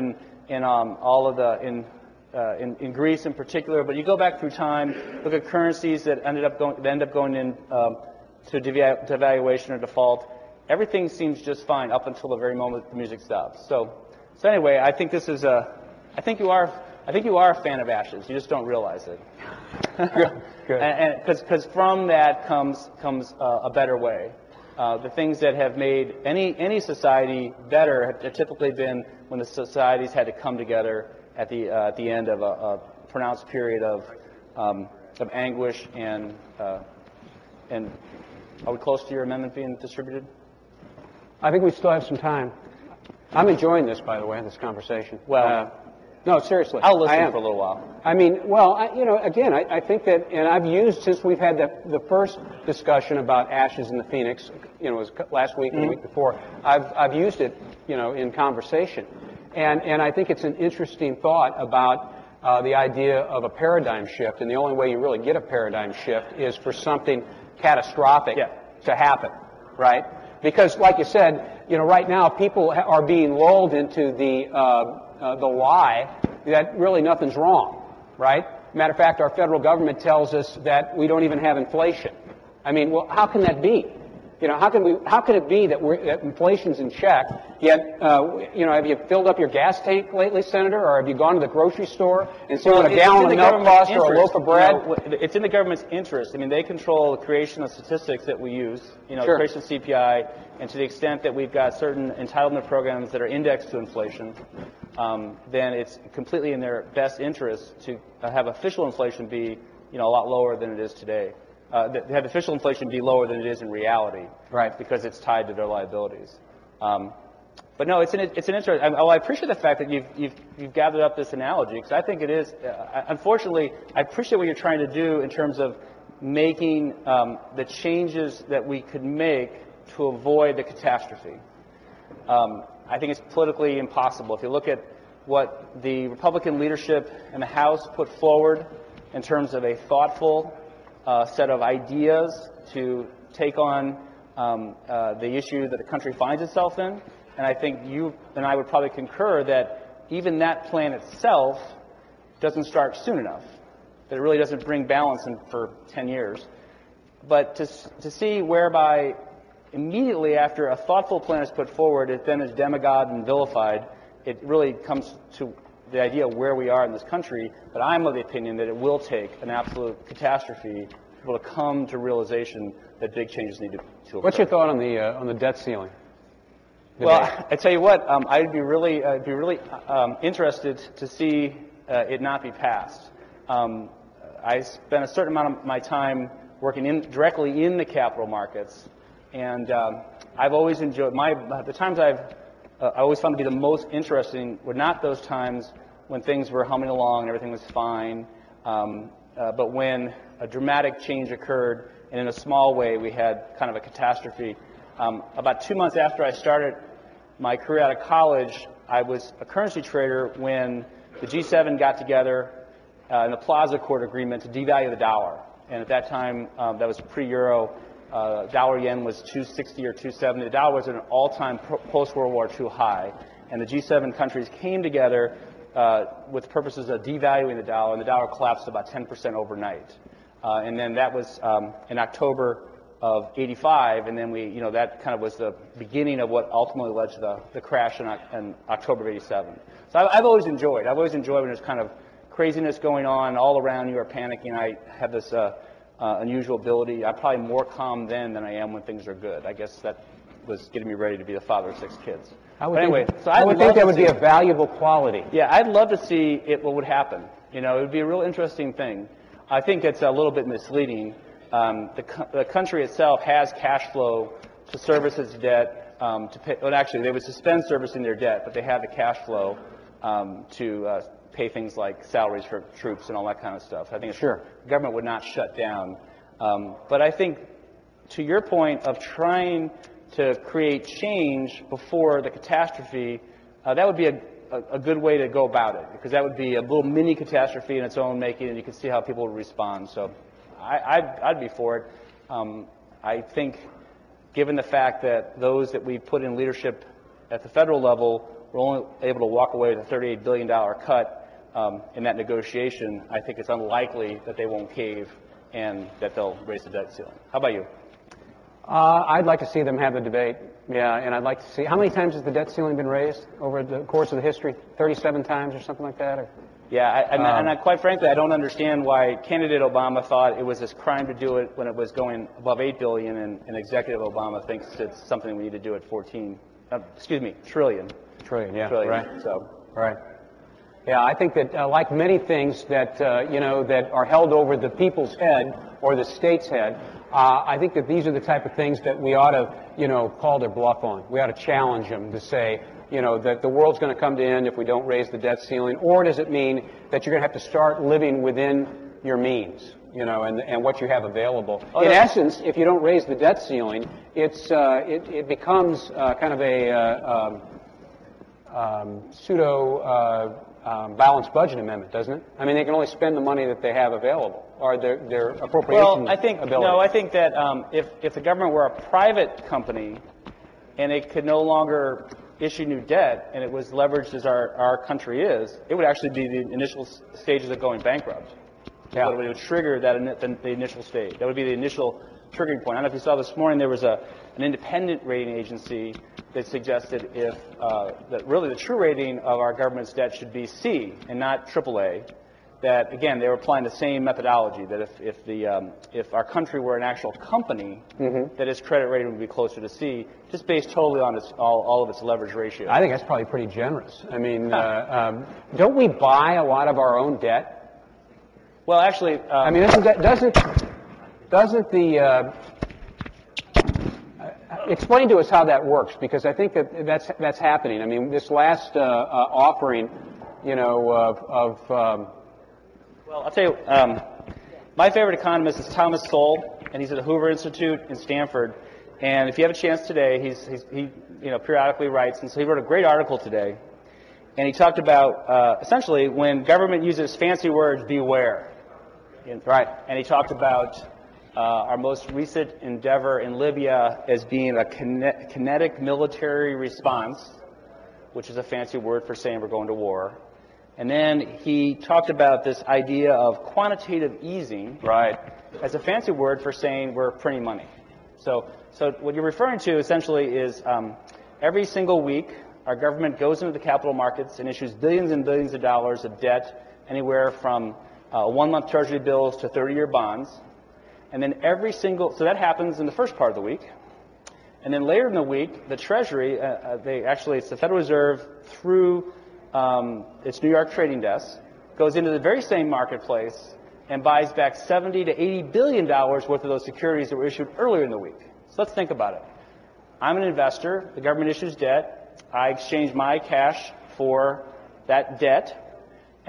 in Greece in particular, but you go back through time, look at currencies that end up going in to devaluation or default. Everything seems just fine up until the very moment the music stops. So anyway, I think this is I think you are a fan of ashes. You just don't realize it. Good. And because from that comes a better way. The things that have made any society better have typically been when the societies had to come together at the end of a pronounced period of anguish and are we close to your amendment being distributed? I think we still have some time. I'm enjoying this, by the way, this conversation. Well, no, seriously. I'll listen for a little while. I mean, well, again, I think that, and I've used, since we've had the first discussion about ashes in the Phoenix, it was last week and the week before, I've used it, in conversation. And I think it's an interesting thought about the idea of a paradigm shift. And the only way you really get a paradigm shift is for something catastrophic to happen, right? Because, like you said, right now people are being lulled into the lie that really nothing's wrong, right? Matter of fact, our federal government tells us that we don't even have inflation. I mean, well, how can that be? How can it be that inflation's in check, yet, have you filled up your gas tank lately, Senator, or have you gone to the grocery store and seen what a gallon of milk costs or a loaf of bread? It's in the government's interest. I mean, they control the creation of statistics that we use, Sure. The creation of CPI, and to the extent that we've got certain entitlement programs that are indexed to inflation, then it's completely in their best interest to have official inflation be, a lot lower than it is today. Have official inflation be lower than it is in reality, right? Because it's tied to their liabilities. But no, it's an interesting. I appreciate the fact that you've gathered up this analogy because I think it is. Unfortunately, I appreciate what you're trying to do in terms of making the changes that we could make to avoid the catastrophe. I think it's politically impossible. If you look at what the Republican leadership in the House put forward in terms of a thoughtful set of ideas to take on the issue that the country finds itself in. And I think you and I would probably concur that even that plan itself doesn't start soon enough, that it really doesn't bring balance in for 10 years. But to see whereby immediately after a thoughtful plan is put forward, it then is demagogued and vilified, it really comes to the idea of where we are in this country, but I'm of the opinion that it will take an absolute catastrophe for people to come to realization that big changes need to occur. What's your thought on the debt ceiling? Well, I tell you what, I'd be really interested to see it not be passed. I spent a certain amount of my time working directly in the capital markets, and I've always enjoyed the times I always found to be the most interesting were not those times when things were humming along and everything was fine. But when a dramatic change occurred, and in a small way we had kind of a catastrophe. About 2 months after I started my career out of college, I was a currency trader when the G7 got together in the Plaza Accord agreement to devalue the dollar. And at that time, that was pre-euro, dollar yen was 260 or 270. The dollar was at an all-time post-World War II high. And the G7 countries came together with purposes of devaluing the dollar, and the dollar collapsed about 10% overnight. And then that was in October of '85, and then that kind of was the beginning of what ultimately led to the crash in October of '87. So I've always enjoyed when there's kind of craziness going on all around you are panicking. I have this unusual ability. I'm probably more calm then than I am when things are good. I guess that was getting me ready to be the father of 6 kids. I would think that would be a valuable quality. Yeah, I'd love to see what would happen. It would be a real interesting thing. I think it's a little bit misleading. The country itself has cash flow to service its debt. To pay, well, actually, they would suspend servicing their debt, but they have the cash flow to pay things like salaries for troops and all that kind of stuff. I think the government would not shut down. But I think, to your point of trying to create change before the catastrophe, that would be a good way to go about it, because that would be a little mini catastrophe in its own making, and you can see how people would respond. So I'd be for it. I think, given the fact that those that we put in leadership at the federal level were only able to walk away with a $38 billion cut in that negotiation, I think it's unlikely that they won't cave and that they'll raise the debt ceiling. How about you? I'd like to see them have the debate, and I'd like to see, how many times has the debt ceiling been raised over the course of the history? 37 times or something like that? Or? Yeah, quite frankly, I don't understand why candidate Obama thought it was this crime to do it when it was going above $8 billion, and Executive Obama thinks it's something we need to do at trillion. Trillion, yeah, trillion. Right. So, right. Yeah, I think that like many things that that are held over the people's head or the state's head, I think that these are the type of things that we ought to call their bluff on. We ought to challenge them to say, that the world's going to come to an end if we don't raise the debt ceiling, or does it mean that you're going to have to start living within your means, and what you have available? In essence, if you don't raise the debt ceiling, it becomes kind of a pseudo balanced budget amendment, doesn't it? I mean, they can only spend the money that they have available, or their appropriation ability. I think that if the government were a private company and it could no longer issue new debt, and it was leveraged as our country is, it would actually be the initial stages of going bankrupt. Yeah. It would trigger the initial stage. That would be the initial triggering point. I don't know if you saw this morning, there was an independent rating agency that suggested that really the true rating of our government's debt should be C and not AAA. That, again, they were applying the same methodology, that if our country were an actual company, that its credit rating would be closer to C, just based totally on all of its leverage ratio. I think that's probably pretty generous. I mean, don't we buy a lot of our own debt? Well, actually, I mean, doesn't the explain to us how that works, because I think that's happening. I mean, this last offering, well, I'll tell you, my favorite economist is Thomas Sowell, and he's at the Hoover Institute in Stanford. And if you have a chance today, he periodically writes, and so he wrote a great article today. And he talked about essentially when government uses fancy words, beware. Right. And he talked about our most recent endeavor in Libya as being a kinetic military response, which is a fancy word for saying we're going to war. And then he talked about this idea of quantitative easing, right, as a fancy word for saying we're printing money. So what you're referring to essentially is every single week our government goes into the capital markets and issues billions and billions of dollars of debt, anywhere from 1-month Treasury bills to 30-year bonds. And then so that happens in the first part of the week. And then later in the week, the Treasury, it's the Federal Reserve through its New York trading desk, goes into the very same marketplace and buys back $70 to $80 billion worth of those securities that were issued earlier in the week. So let's think about it. I'm an investor. The government issues debt. I exchange my cash for that debt.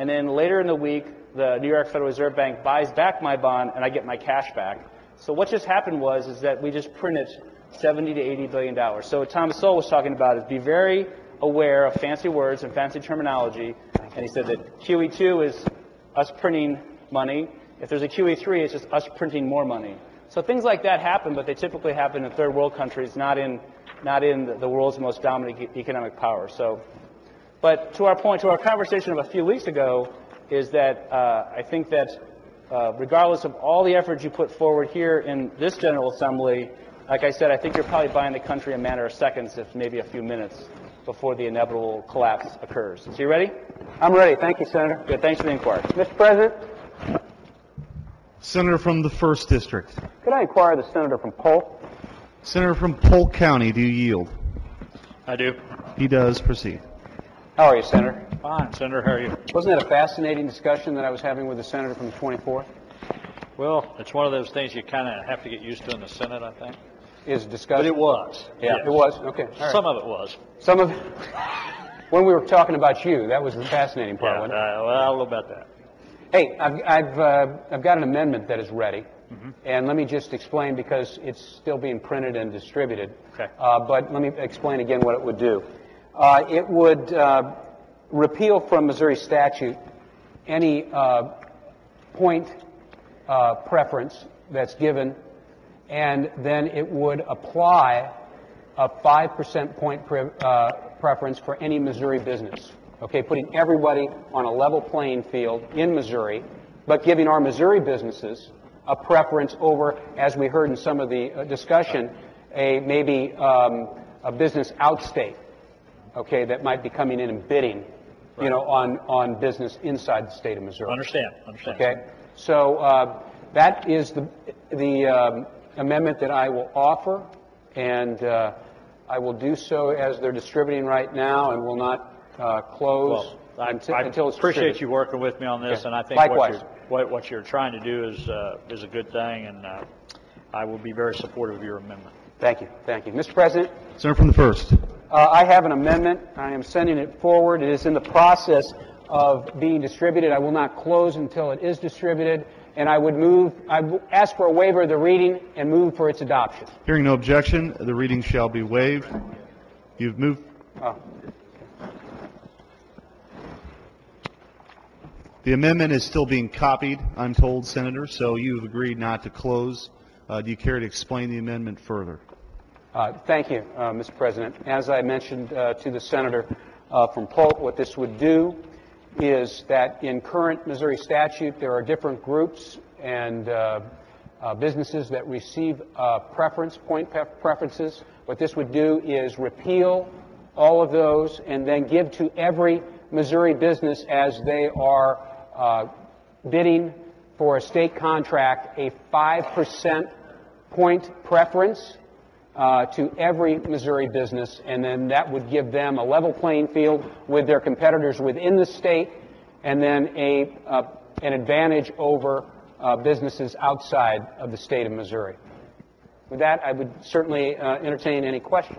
and then later in the week, the New York Federal Reserve Bank buys back my bond, and I get my cash back. So what just happened is that we just printed $70 to $80 billion. So what Thomas Sowell was talking about is be very aware of fancy words and fancy terminology, and he said that QE2 is us printing money. If there's a QE3, it's just us printing more money. So things like that happen, but they typically happen in third world countries, not in the world's most dominant economic power. So, but to our conversation of a few weeks ago, is that I think that regardless of all the efforts you put forward here in this General Assembly, like I said, I think you're probably buying the country a matter of seconds, if maybe a few minutes, before the inevitable collapse occurs. So you ready? I'm ready. Thank you, Senator. Good. Thanks for the inquiry. Mr. President, Senator from the 1st District. could I inquire the Senator from Polk? Senator from Polk County, do you yield? I do. He does. Proceed. How are you, Senator? Fine, Senator. How are you? Wasn't that a fascinating discussion that I was having with the Senator from the 24th? Well, it's one of those things you kind of have to get used to in the Senate, I think. Is discussion? But it was. Yeah, yes. it was. Okay. All right. Some of it was. Some of it. When we were talking about you, that was the fascinating part. Yeah, wasn't it? well, I don't know about that. Hey, I've got an amendment that is ready, and let me just explain because it's still being printed and distributed. Okay. But let me explain again what it would do. It would repeal from Missouri statute any point preference that's given, and then it would apply a 5% point preference for any Missouri business. Okay, putting everybody on a level playing field in Missouri, but giving our Missouri businesses a preference over, as we heard in some of the discussion, maybe a business outstate, okay, that might be coming in and bidding, you know, on business inside the state of Missouri. Understand. Okay, so that is the amendment that I will offer, and I will do so as they're distributing right now, and will not close until it's appreciate distributed. you working with me on this, Okay. and I think Likewise. what you're trying to do is a good thing, and I will be very supportive of your amendment. Thank you. Thank you. Mr. President, Senator from the 1st. I have an amendment. I am sending it forward. It is in the process of being distributed. I will not close until it is distributed, and I would ask for a waiver of the reading and move for its adoption. Hearing no objection, the reading shall be waived. You've moved. The amendment is still being copied, I'm told, Senator, so you've agreed not to close. Do you care to explain the amendment further? Thank you, Mr. President. As I mentioned to the Senator from Polk, what this would do is that in current Missouri statute, there are different groups and businesses that receive point preferences. What this would do is repeal all of those and then give to every Missouri business as they are bidding for a state contract a 5% point preference to every Missouri business, and then that would give them a level playing field with their competitors within the state, and then an advantage over businesses outside of the state of Missouri. With that, I would certainly entertain any questions.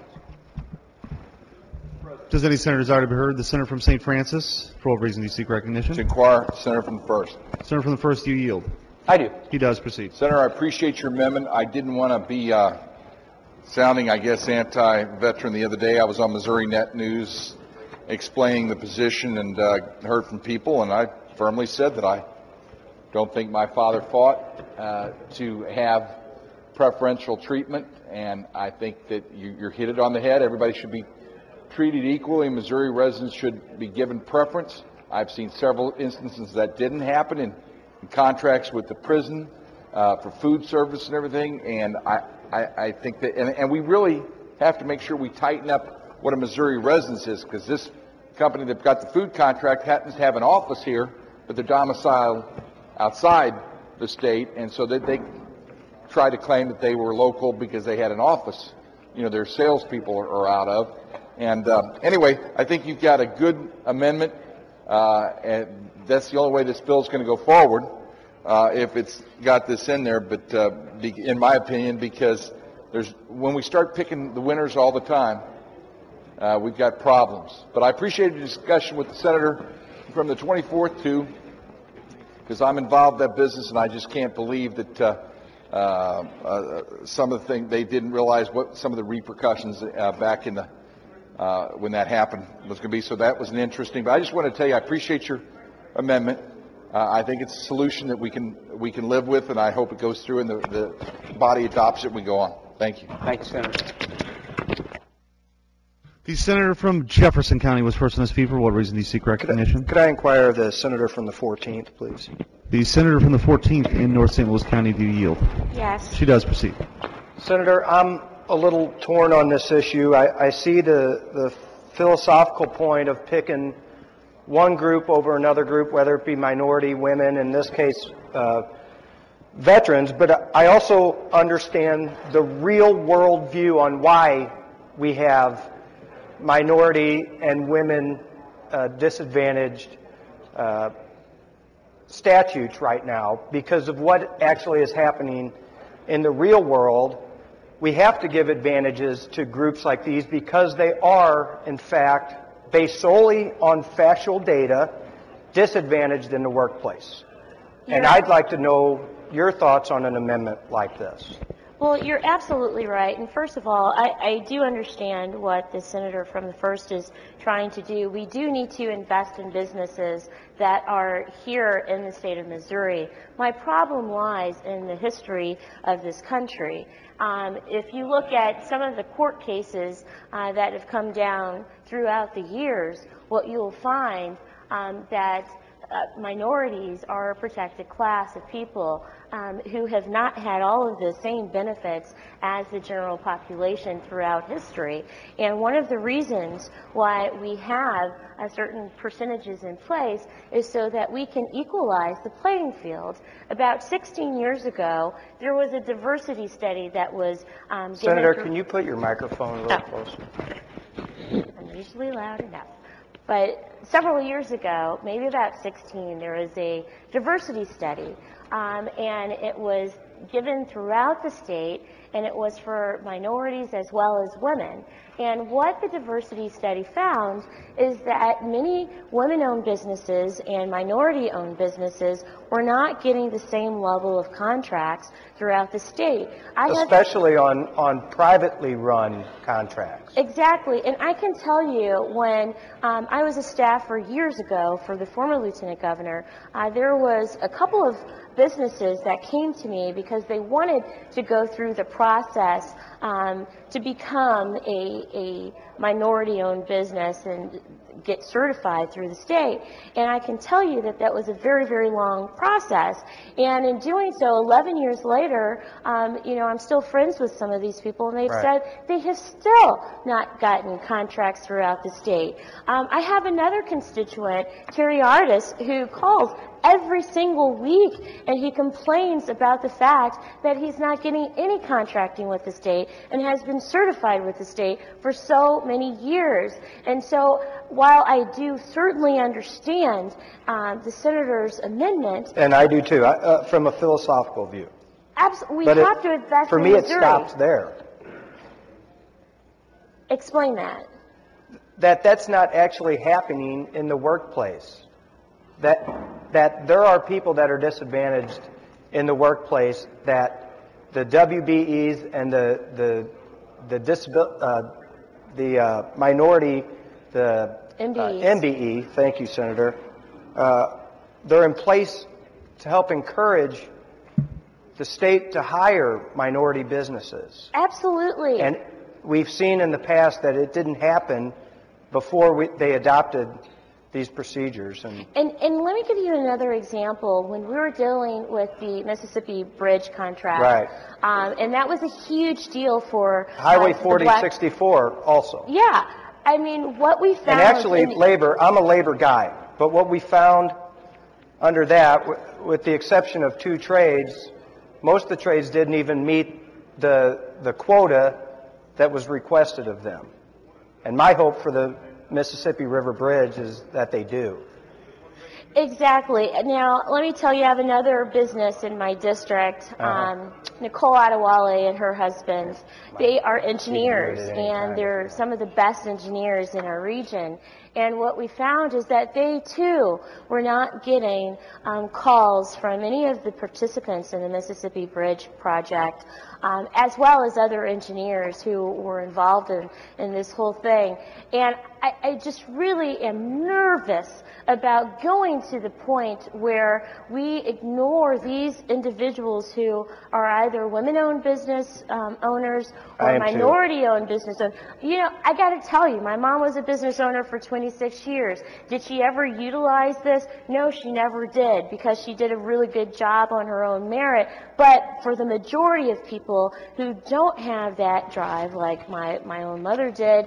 Does any senator desire to be heard? The senator from St. Francis. For what reason do you seek recognition? To inquire, Senator from the 1st. Senator from the 1st, do you yield? I do. He does. Proceed. Senator, I appreciate your amendment. I didn't want to be sounding, I guess, anti-veteran. The other day I was on Missouri Net News explaining the position and heard from people, and I firmly said that I don't think my father fought to have preferential treatment, and I think that you're hit it on the head. Everybody should be treated equally. Missouri residents should be given preference. I've seen several instances that didn't happen in contracts with the prison for food service and everything, and I think that, and we really have to make sure we tighten up what a Missouri residence is, because this company that got the food contract happens to have an office here, but they're domiciled outside the state, and so that they try to claim that they were local because they had an office, you know, their salespeople are out of. And anyway, I think you've got a good amendment, and that's the only way this bill is going to go forward, if it's got this in there. But in my opinion, because when we start picking the winners all the time, we've got problems. But I appreciated the discussion with the senator from the 24th to, because I'm involved in that business and I just can't believe that some of the things, they didn't realize what some of the repercussions back in the, when that happened was going to be. So that was an interesting, but I just want to tell you, I appreciate your amendment. I think it's a solution that we can live with, and I hope it goes through and the body adopts it and we go on. Thank you. Thank you, Senator. The senator from Jefferson County was first on his feet. For what reason do you seek recognition? Could I inquire of the senator from the 14th, please? The senator from the 14th in North St. Louis County, do you yield? Yes. She does. Proceed. Senator, I'm a little torn on this issue. I see the philosophical point of picking one group over another group, whether it be minority, women, in this case, veterans, but I also understand the real world view on why we have minority and women disadvantaged statutes right now because of what actually is happening in the real world. We have to give advantages to groups like these because they are, in fact, based solely on factual data, disadvantaged in the workplace. And I'd like to know your thoughts on an amendment like this. Well, you're absolutely right. And first of all, I do understand what the senator from the 1st is trying to do. We do need to invest in businesses that are here in the state of Missouri. My problem lies in the history of this country. If you look at some of the court cases that have come down throughout the years, what you'll find that minorities are a protected class of people who have not had all of the same benefits as the general population throughout history. And one of the reasons why we have certain percentages in place is so that we can equalize the playing field. About 16 years ago, there was a diversity study that was Senator, can you put your microphone a little closer? I'm usually loud enough. But several years ago, maybe about 16, there was a diversity study, and it was given throughout the state, and it was for minorities as well as women. And what the diversity study found is that many women-owned businesses and minority-owned businesses were not getting the same level of contracts throughout the state. Especially on privately run contracts. Exactly. And I can tell you when I was a staffer years ago for the former lieutenant governor, there was a couple of businesses that came to me because they wanted to go through the process to become a minority-owned business and get certified through the state. And I can tell you that that was a very, very long process. And in doing so, 11 years later, I'm still friends with some of these people, and they've said they have still not gotten contracts throughout the state. I have another constituent, Terry Artis, who calls every single week, and he complains about the fact that he's not getting any contracting with the state and has been certified with the state for so many years. And so while I do certainly understand the senator's amendment, and I do too, from a philosophical view. Absolutely, we have to invest for in me, Missouri. it stops there. Explain that. That's not actually happening in the workplace. That there are people that are disadvantaged in the workplace, that the WBEs and the minority, the MBE, thank you, Senator, they're in place to help encourage the state to hire minority businesses. Absolutely. And we've seen in the past that it didn't happen before they adopted these procedures. And let me give you another example. When we were dealing with the Mississippi Bridge contract, and that was a huge deal for Highway 4064 also. Yeah, I mean, what we found. And actually, labor. I'm a labor guy, but what we found under that, with the exception of 2 trades, most of the trades didn't even meet the quota that was requested of them. And my hope for the Mississippi River Bridge is that they do. Exactly. Now, let me tell you, I have another business in my district, Nicole Adewale and her husband. They are engineers, and they're some of the best engineers in our region. And what we found is that they too were not getting calls from any of the participants in the Mississippi Bridge project, as well as other engineers who were involved in this whole thing. And I just really am nervous about going to the point where we ignore these individuals who are either women-owned business owners or minority-owned business owners. You know, I got to tell you, my mom was a business owner for 26 years. Did she ever utilize this? No, she never did, because she did a really good job on her own merit. But for the majority of people who don't have that drive, like my own mother did,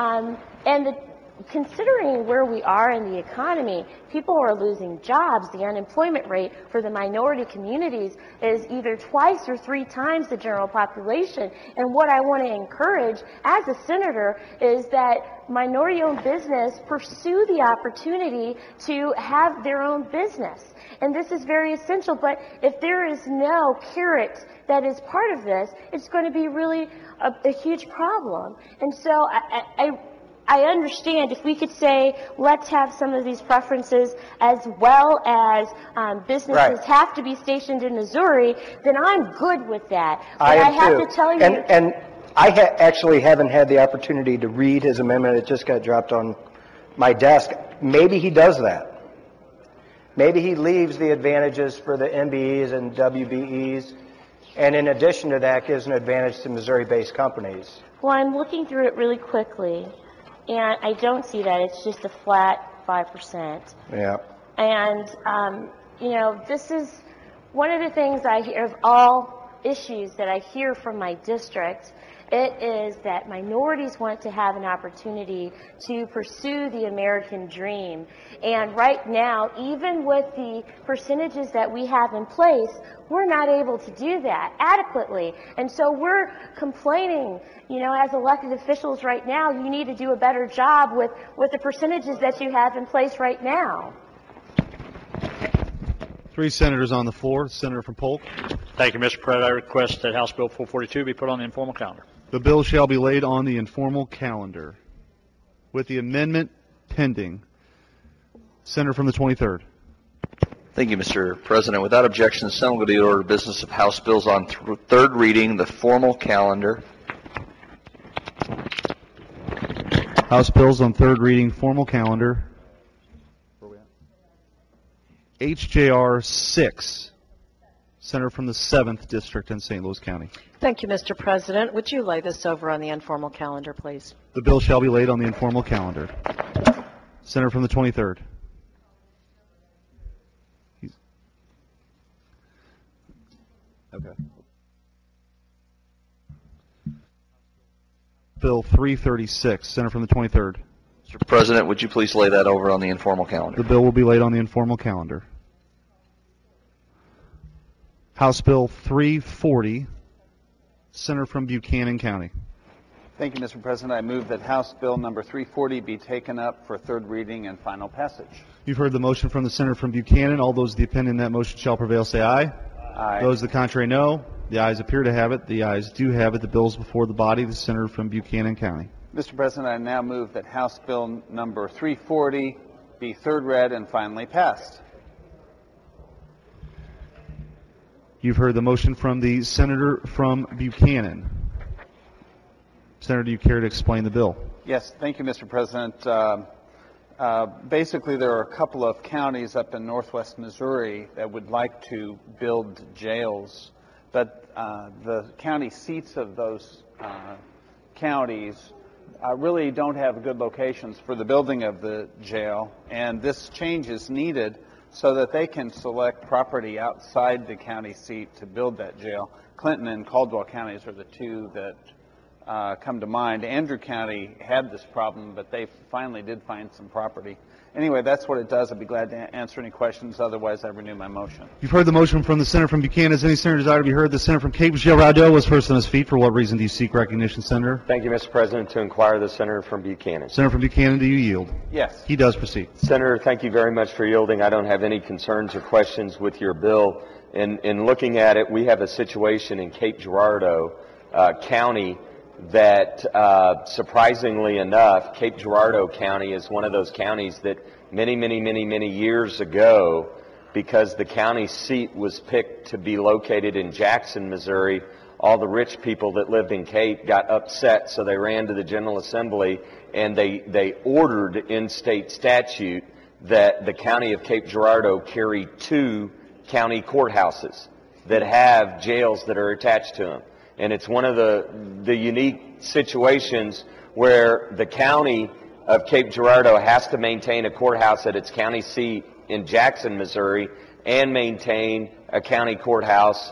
considering where we are in the economy, people are losing jobs. The unemployment rate for the minority communities is either twice or 3 times the general population. And what I want to encourage as a senator is that minority-owned business pursue the opportunity to have their own business. And this is very essential. But if there is no carrot that is part of this, it's going to be really a huge problem. And so I understand if we could say, let's have some of these preferences as well as businesses have to be stationed in Missouri, then I'm good with that. But I have to tell you... And I actually haven't had the opportunity to read his amendment. It just got dropped on my desk. Maybe he does that. Maybe he leaves the advantages for the MBEs and WBEs, and in addition to that, gives an advantage to Missouri-based companies. Well, I'm looking through it really quickly. And I don't see that. It's just a flat 5%. Yeah. And, you know, this is one of the things I hear of all issues that I hear from my district. It is that minorities want to have an opportunity to pursue the American dream. And right now, even with the percentages that we have in place, we're not able to do that adequately. And so we're complaining, you know, as elected officials right now, you need to do a better job with the percentages that you have in place right now. 3 senators on the floor. Senator from Polk. Thank you, Mr. President. I request that House Bill 442 be put on the informal calendar. The bill shall be laid on the informal calendar with the amendment pending. Senator from the 23rd. Thank you, Mr. President. Without objection, the Senate will go to the order of business of House bills on third reading, the formal calendar. House bills on third reading, formal calendar. HJR 6. Senator from the 7th District in St. Louis County. Thank you, Mr. President. Would you lay this over on the informal calendar, please? The bill shall be laid on the informal calendar. Senator from the 23rd. Okay. Bill 336. Senator from the 23rd. Mr. President, would you please lay that over on the informal calendar? The bill will be laid on the informal calendar. House Bill 340, Senator from Buchanan County. Thank you, Mr. President. I move that House Bill number 340 be taken up for third reading and final passage. You've heard the motion from the Senator from Buchanan. All those of the opinion that motion shall prevail say aye. Aye. Those of the contrary, no. The ayes appear to have it. The ayes do have it. The bill is before the body. The Senator from Buchanan County. Mr. President, I now move that House Bill number 340 be third read and finally passed. You've heard the motion from the Senator from Buchanan. Senator, do you care to explain the bill? Yes, thank you, Mr. President. Basically, there are a couple of counties up in northwest Missouri that would like to build jails, but the county seats of those counties really don't have good locations for the building of the jail, and this change is needed so that they can select property outside the county seat to build that jail. Clinton and Caldwell counties are the two that come to mind. Andrew County had this problem, but they finally did find some property. Anyway, that's what it does. I'd be glad to answer any questions. Otherwise, I renew my motion. You've heard the motion from the Senator from Buchanan. Has any senator desire to be heard? The Senator from Cape Girardeau was first on his feet. For what reason do you seek recognition, Senator? Thank you, Mr. President. To inquire the Senator from Buchanan. Senator from Buchanan, do you yield? Yes. He does proceed. Senator, thank you very much for yielding. I don't have any concerns or questions with your bill. In looking at it, we have a situation in Cape Girardeau County that surprisingly enough, Cape Girardeau County is one of those counties that many years ago, because the county seat was picked to be located in Jackson, Missouri, all the rich people that lived in Cape got upset, so they ran to the General Assembly and they ordered in state statute that the county of Cape Girardeau carry 2 county courthouses that have jails that are attached to them. And it's one of the unique situations where the county of Cape Girardeau has to maintain a courthouse at its county seat in Jackson, Missouri, and maintain a county courthouse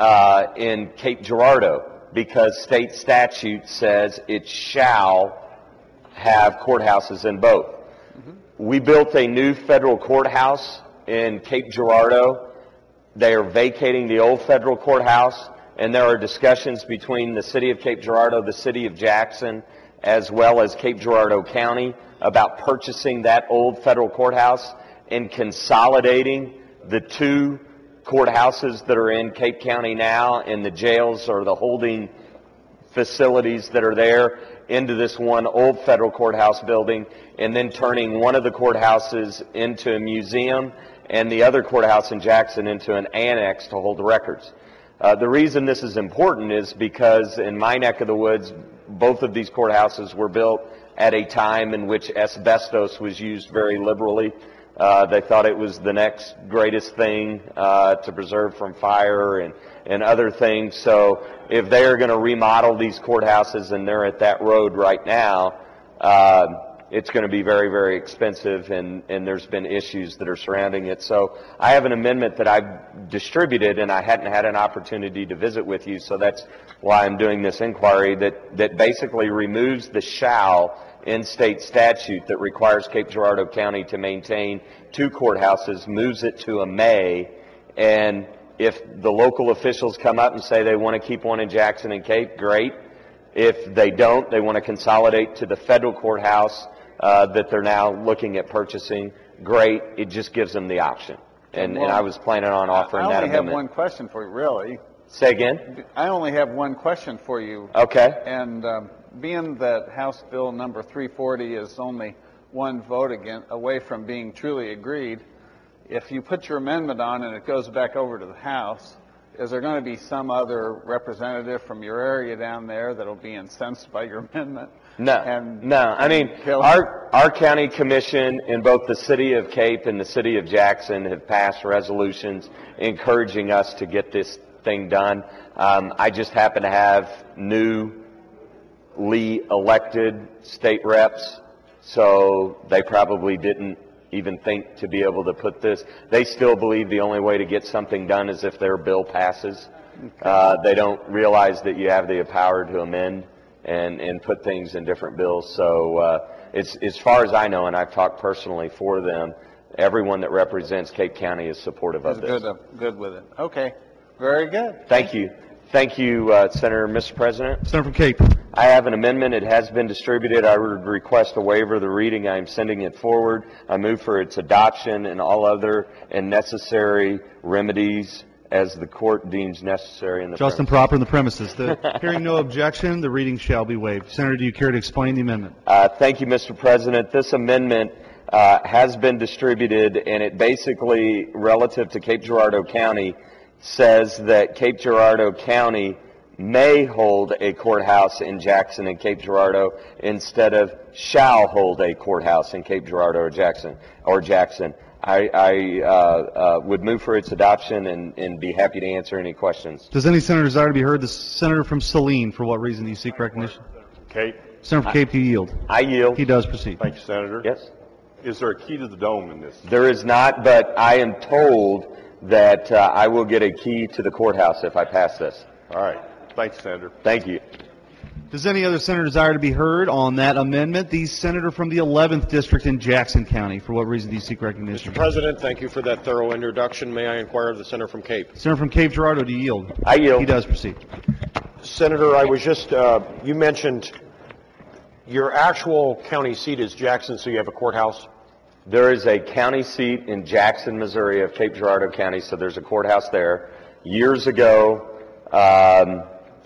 in Cape Girardeau, because state statute says it shall have courthouses in both. We built a new federal courthouse in Cape Girardeau. They are vacating the old federal courthouse, and there are discussions between the city of Cape Girardeau, the city of Jackson, as well as Cape Girardeau County about purchasing that old federal courthouse and consolidating the 2 courthouses that are in Cape County now and the jails or the holding facilities that are there into this one old federal courthouse building, and then turning one of the courthouses into a museum and the other courthouse in Jackson into an annex to hold the records. The reason this is important is because in my neck of the woods, both of these courthouses were built at a time in which asbestos was used very liberally. They thought it was the next greatest thing to preserve from fire and other things. So if they are going to remodel these courthouses, and they're at that road right now, it's going to be very expensive, and there's been issues that are surrounding it. So I have an amendment that I've distributed, and I hadn't had an opportunity to visit with you, so that's why I'm doing this inquiry, that basically removes the shall in state statute that requires Cape Girardeau County to maintain 2 courthouses, moves it to a may, and if the local officials come up and say they want to keep one in Jackson and Cape, great. If they don't, they want to consolidate to the federal courthouse that they're now looking at purchasing, great. It just gives them the option. And I was planning on offering that amendment. I only have one question for you, really. Say again? I only have one question for you. Okay. And being that House Bill number 340 is only one vote away from being truly agreed, if you put your amendment on and it goes back over to the House, is there going to be some other representative from your area down there that will be incensed by your amendment? No. I mean, our county commission in both the city of Cape and the city of Jackson have passed resolutions encouraging us to get this thing done. I just happen to have newly elected state reps, so they probably didn't even think to be able to put this. They still believe the only way to get something done is if their bill passes. They don't realize that you have the power to amend and put things in different bills. So as far as I know, and I've talked personally for them, everyone that represents Cape County is supportive of this. Good with it. Okay. Very good. Thank you. Thank you, Senator. Mr. President. Senator from Cape. I have an amendment. It has been distributed. I would request a waiver of the reading. I am sending it forward. I move for its adoption and all other and necessary remedies as the court deems necessary in the Just and proper in the premises. Hearing no objection, the reading shall be waived. Senator, do you care to explain the amendment? Thank you, Mr. President. This amendment has been distributed, and it basically, relative to Cape Girardeau County, says that Cape Girardeau County may hold a courthouse in Jackson and Cape Girardeau instead of shall hold a courthouse in Cape Girardeau or Jackson. I would move for its adoption and be happy to answer any questions. Does any senator desire to be heard? The senator from Saline, for what reason do you seek recognition? Cape. Senator from Cape, do you yield? I yield. He does proceed. Thank you, Senator. Yes. Is there a key to the dome in this? There is not, but I am told that I will get a key to the courthouse if I pass this. All right. Thanks, Senator. Thank you. Does any other senator desire to be heard on that amendment? The senator from the 11th District in Jackson County. For what reason do you seek recognition? Mr. President, thank you for that thorough introduction. May I inquire of the senator from Cape? Senator from Cape Girardeau, do you yield? I yield. He does proceed. Senator, I was just, you mentioned your actual county seat is Jackson, so you have a courthouse? There is a county seat in Jackson, Missouri of Cape Girardeau County, so there's a courthouse there. Years ago,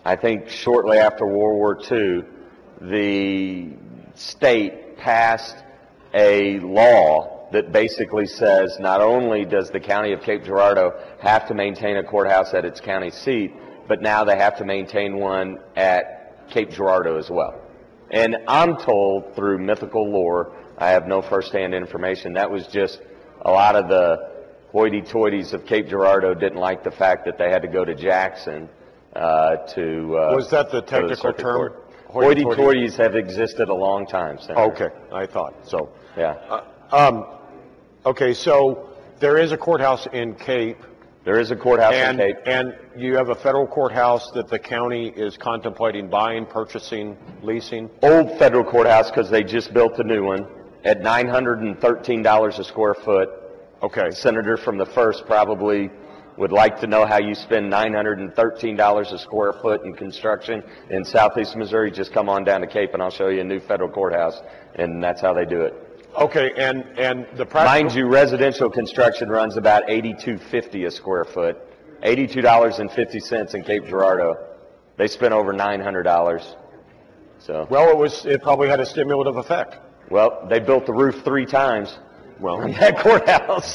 I think shortly after World War II, the state passed a law that basically says not only does the county of Cape Girardeau have to maintain a courthouse at its county seat, but now they have to maintain one at Cape Girardeau as well. And I'm told through mythical lore, I have no firsthand information, that was just a lot of the hoity-toities of Cape Girardeau didn't like the fact that they had to go to Jackson was that the technical term? Hoity-toities have existed a long time, Senator. Okay, I thought so. Yeah. Okay, so there is a courthouse in Cape. There is a courthouse in Cape. And you have a federal courthouse that the county is contemplating buying, purchasing, leasing? Old federal courthouse, because they just built a new one at $913 a square foot. Okay. Senator from the 1st probably would like to know how you spend $913 a square foot in construction in southeast Missouri. Just come on down to Cape and I'll show you a new federal courthouse, and that's how they do it. Okay, and the practical... Mind you, residential construction runs about $82.50 a square foot, $82.50 in Cape Girardeau. They spent over $900. So. Well, it probably had a stimulative effect. Well, they built the roof 3 times. Well, that courthouse.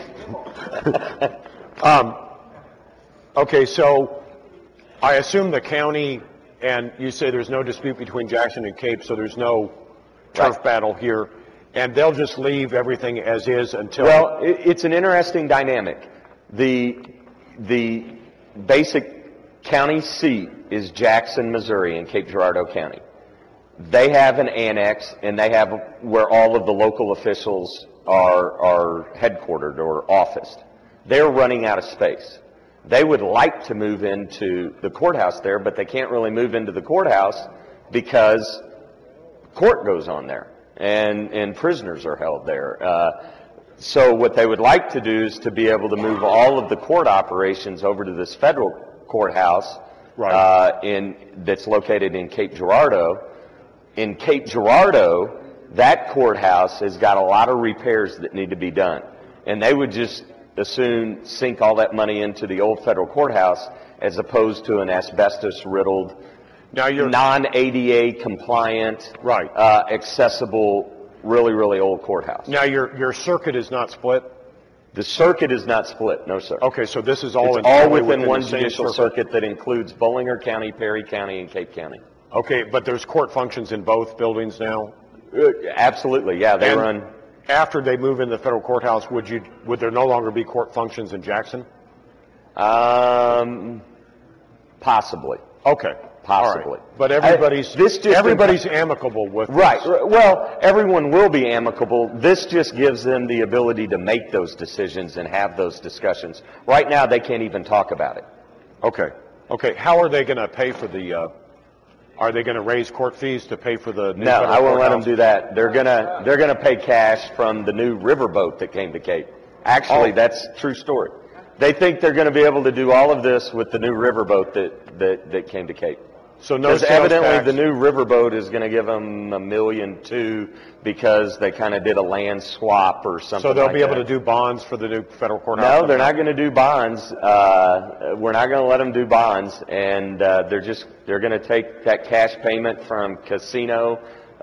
Okay, so I assume the county, and you say there's no dispute between Jackson and Cape, so there's no turf battle here, and they'll just leave everything as is until... Well, it's an interesting dynamic. The basic county seat is Jackson, Missouri, in Cape Girardeau County. They have an annex, and they have where all of the local officials are headquartered or officed. They're running out of space. They would like to move into the courthouse there, but they can't really move into the courthouse because court goes on there and prisoners are held there. So what they would like to do is to be able to move all of the court operations over to this federal courthouse that's located in Cape Girardeau. In Cape Girardeau, that courthouse has got a lot of repairs that need to be done. And they would just as soon sink all that money into the old federal courthouse as opposed to an asbestos-riddled, non-ADA compliant, accessible, really, really old courthouse. Now, your circuit is not split? The circuit is not split, no, sir. Okay, so this is all, within one judicial circuit that includes Bollinger County, Perry County, and Cape County. Okay, but there's court functions in both buildings now? Absolutely, yeah. They run. After they move in the federal courthouse, would there no longer be court functions in Jackson? Possibly. Okay. Possibly. Right. But everybody's amicable with this. Right. Well, everyone will be amicable. This just gives them the ability to make those decisions and have those discussions. Right now, they can't even talk about it. Okay. Okay. How are they going to pay for the... Are they going to raise court fees to pay for the new No, I won't let them do that. They're gonna pay cash from the new riverboat that came to Cape. Actually, that's a true story. They think they're going to be able to do all of this with the new riverboat that came to Cape. So no Because sales evidently tax. the new riverboat is going to give them $1.2 million because they kind of did a land swap or something. So they'll like be able that. to do bonds for the new federal courthouse? No, they're not going to do bonds. We're not going to let them do bonds, and they're going to take that cash payment from Casino.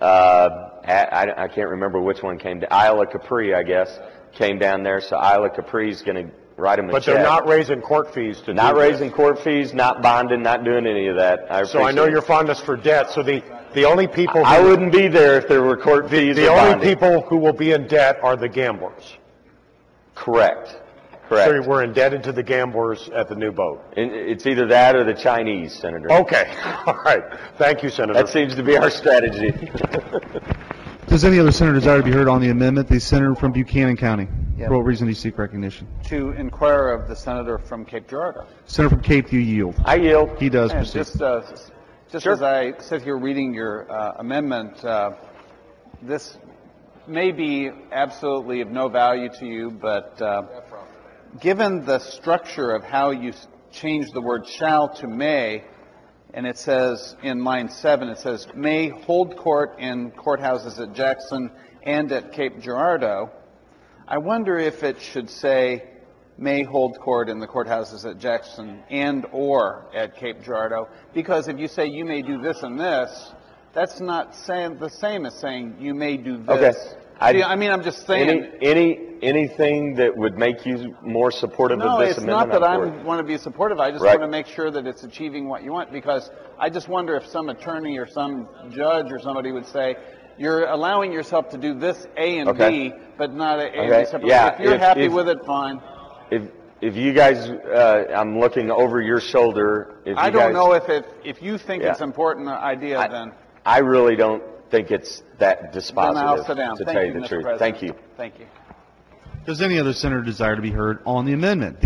I can't remember which one came to Isla Capri, I guess, came down there. So Isla Capri is going to write them a But check. they're not raising court fees to Not do raising this. court fees, not bonding, not doing any of that. So I know appreciate your it. fondness for debt. So the only people I wouldn't be there if there were court fees. the or only bonding. people who will be in debt are the gamblers. Correct. So we're indebted to the gamblers at the new boat. It's either that or the Chinese, Senator. Okay. All right. Thank you, Senator. That seems to be our strategy. Does any other senator desire to be heard on the amendment? The senator from Buchanan County. Yeah. For what reason do you seek recognition? To inquire of the senator from Cape Girardeau. Senator from Cape, do you yield? I yield. He does. And Proceed. just as I sit here reading your amendment, this may be absolutely of no value to you, but given the structure of how you change the word shall to may, and it says in line 7, it says, may hold court in courthouses at Jackson and at Cape Girardeau, I wonder if it should say may hold court in the courthouses at Jackson and or at Cape Girardeau. Because if you say you may do this and this, that's not saying the same as saying you may do this. Okay. I'm just saying. Anything that would make you more supportive of this amendment? No, it's not that I want to be supportive. I just want to make sure that it's achieving what you want, because I just wonder if some attorney or some judge or somebody would say, you're allowing yourself to do this A and B, but not A and B separately. Yeah, if you're happy with it, fine. If you guys, I'm looking over your shoulder. I don't know if you think it's an important idea, then. I really don't think it's that dispositive, then I'll sit down. to Thank tell you, you the Mr. truth. President. Thank you. Thank you. Does any other senator desire to be heard on the amendment?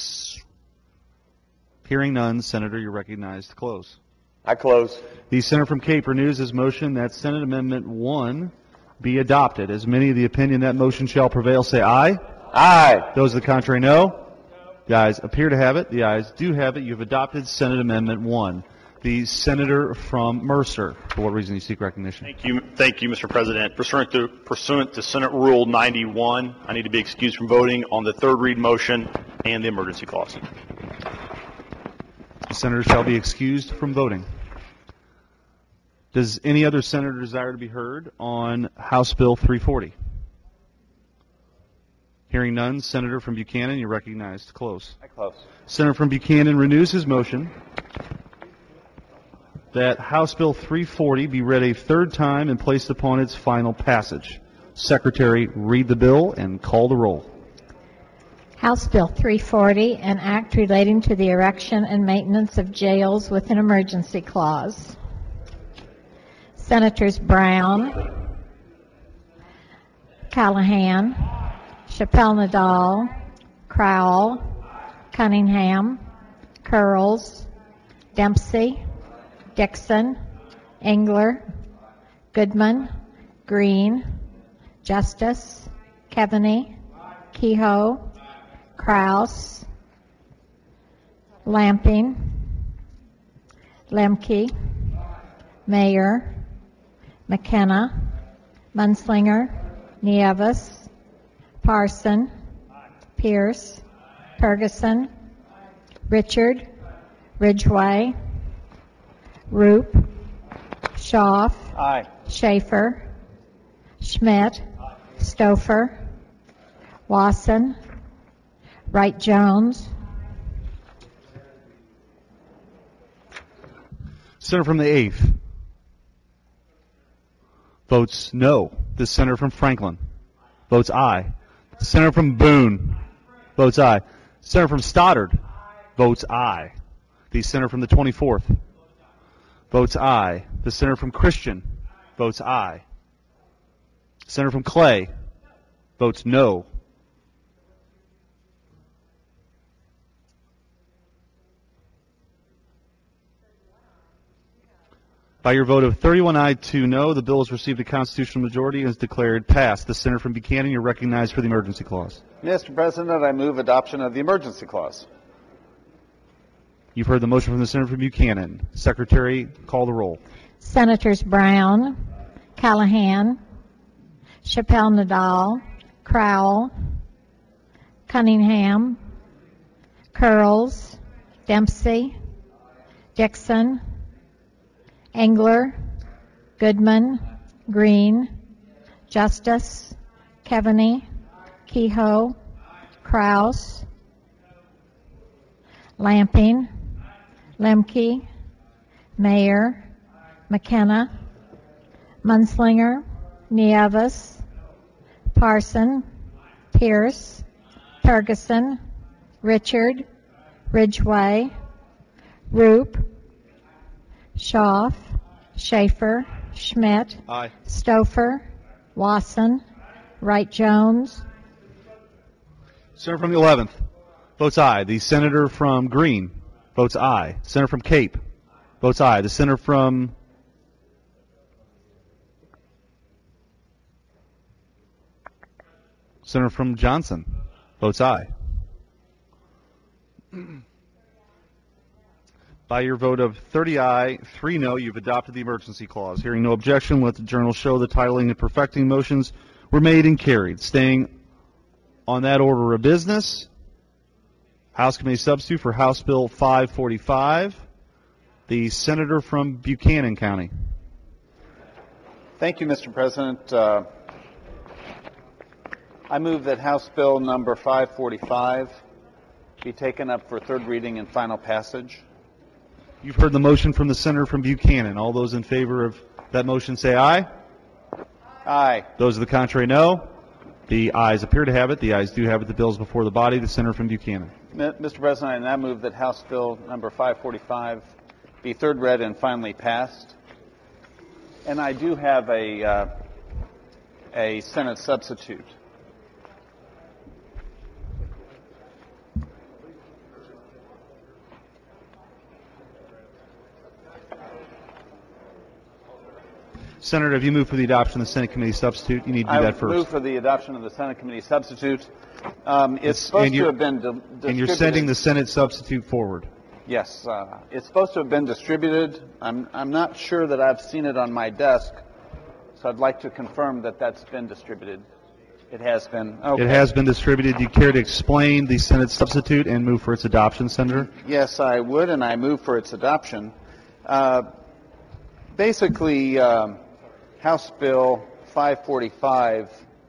Hearing none, Senator, you're recognized to close. I close. The senator from Cape renews his motion that Senate Amendment 1 be adopted. As many of the opinion that motion shall prevail, say aye. Aye. Those of the contrary, no. The ayes appear to have it. The ayes do have it. You've adopted Senate Amendment 1. The senator from Mercer, for what reason you seek recognition? Thank you, Mr. President. Pursuant to Senate Rule 91, I need to be excused from voting on the third read motion and the emergency clause. The senator shall be excused from voting. Does any other senator desire to be heard on House Bill 340? Hearing none, Senator from Buchanan, you're recognized to close. I close. Senator from Buchanan renews his motion that House Bill 340 be read a third time and placed upon its final passage. Secretary, read the bill and call the roll. House Bill 340, an act relating to the erection and maintenance of jails with an emergency clause. Senators Brown, Callahan, Chappelle-Nadal, Crowell, Cunningham, Curls, Dempsey, Dixon, Engler, Goodman, Green, Justice, Keaveney, Kehoe, Kraus, Lamping, Lemke, Mayer, McKenna, Munslinger, Nieves, Parson, Pierce, Ferguson, Richard, Ridgway, Roop, Schaaf, Aye. Schaefer, Schmidt, Stouffer, Wasson, Wright Jones, Senator from the 8th votes no. The senator from Franklin votes aye. The senator from Boone votes aye. The senator from Stoddard votes aye. The senator from the 24th votes aye. The senator from Christian votes aye. The senator from Clay votes no. By your vote of 31 aye, 2 no, the bill has received a constitutional majority and is declared passed. The senator from Buchanan, you're recognized for the emergency clause. Mr. President, I move adoption of the emergency clause. You've heard the motion from the senator from Buchanan. Secretary, call the roll. Senators Brown, Callahan, Chappelle-Nadal, Crowell, Cunningham, Curls, Dempsey, Dixon, Engler, Goodman, Green, Justice, Keaveney, Kehoe, Kraus, Lamping, Lemke, Mayer, McKenna, Munslinger, Nieves, Parson, Pierce, Ferguson, Richard, Ridgway, Roop, Schaaf, Schaefer, Schmidt, Aye. Stouffer, Wasson, Wright Jones, Senator from the 11th votes aye. The senator from Green votes aye. The senator from Cape votes aye. The senator from Johnson votes aye. By your vote of 30 aye, 3 no, you've adopted the emergency clause. Hearing no objection, let the journal show the titling and perfecting motions were made and carried. Staying on that order of business, House Committee Substitute for House Bill 545, the senator from Buchanan County. Thank you, Mr. President. I move that House Bill number 545 be taken up for third reading and final passage. You've heard the motion from the senator from Buchanan. All those in favor of that motion say aye. Aye. Those of the contrary, no. The ayes appear to have it. The ayes do have it. The bill is before the body. The senator from Buchanan. Mr. President, I now move that House Bill number 545 be third read and finally passed. And I do have a Senate substitute. Senator, have you moved for the adoption of the Senate Committee Substitute? You need to do that first. I move for the adoption of the Senate Committee Substitute. It's supposed to have been distributed. And you're sending the Senate Substitute forward. Yes. It's supposed to have been distributed. I'm not sure that I've seen it on my desk, so I'd like to confirm that that's been distributed. It has been. Okay. It has been distributed. Do you care to explain the Senate Substitute and move for its adoption, Senator? Yes, I would, and I move for its adoption. Basically, House Bill 545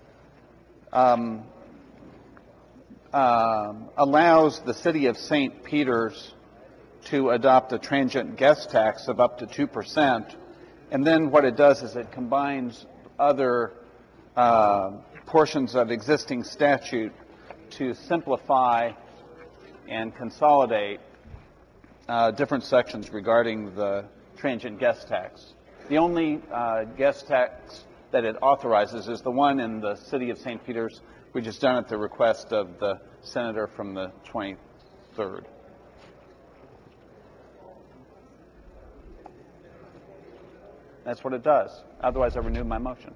allows the city of St. Peter's to adopt a transient guest tax of up to 2%. And then what it does is it combines other portions of existing statute to simplify and consolidate different sections regarding the transient guest tax. The only guest tax that it authorizes is the one in the city of St. Peter's, which is done at the request of the senator from the 23rd. That's what it does. Otherwise, I renew my motion.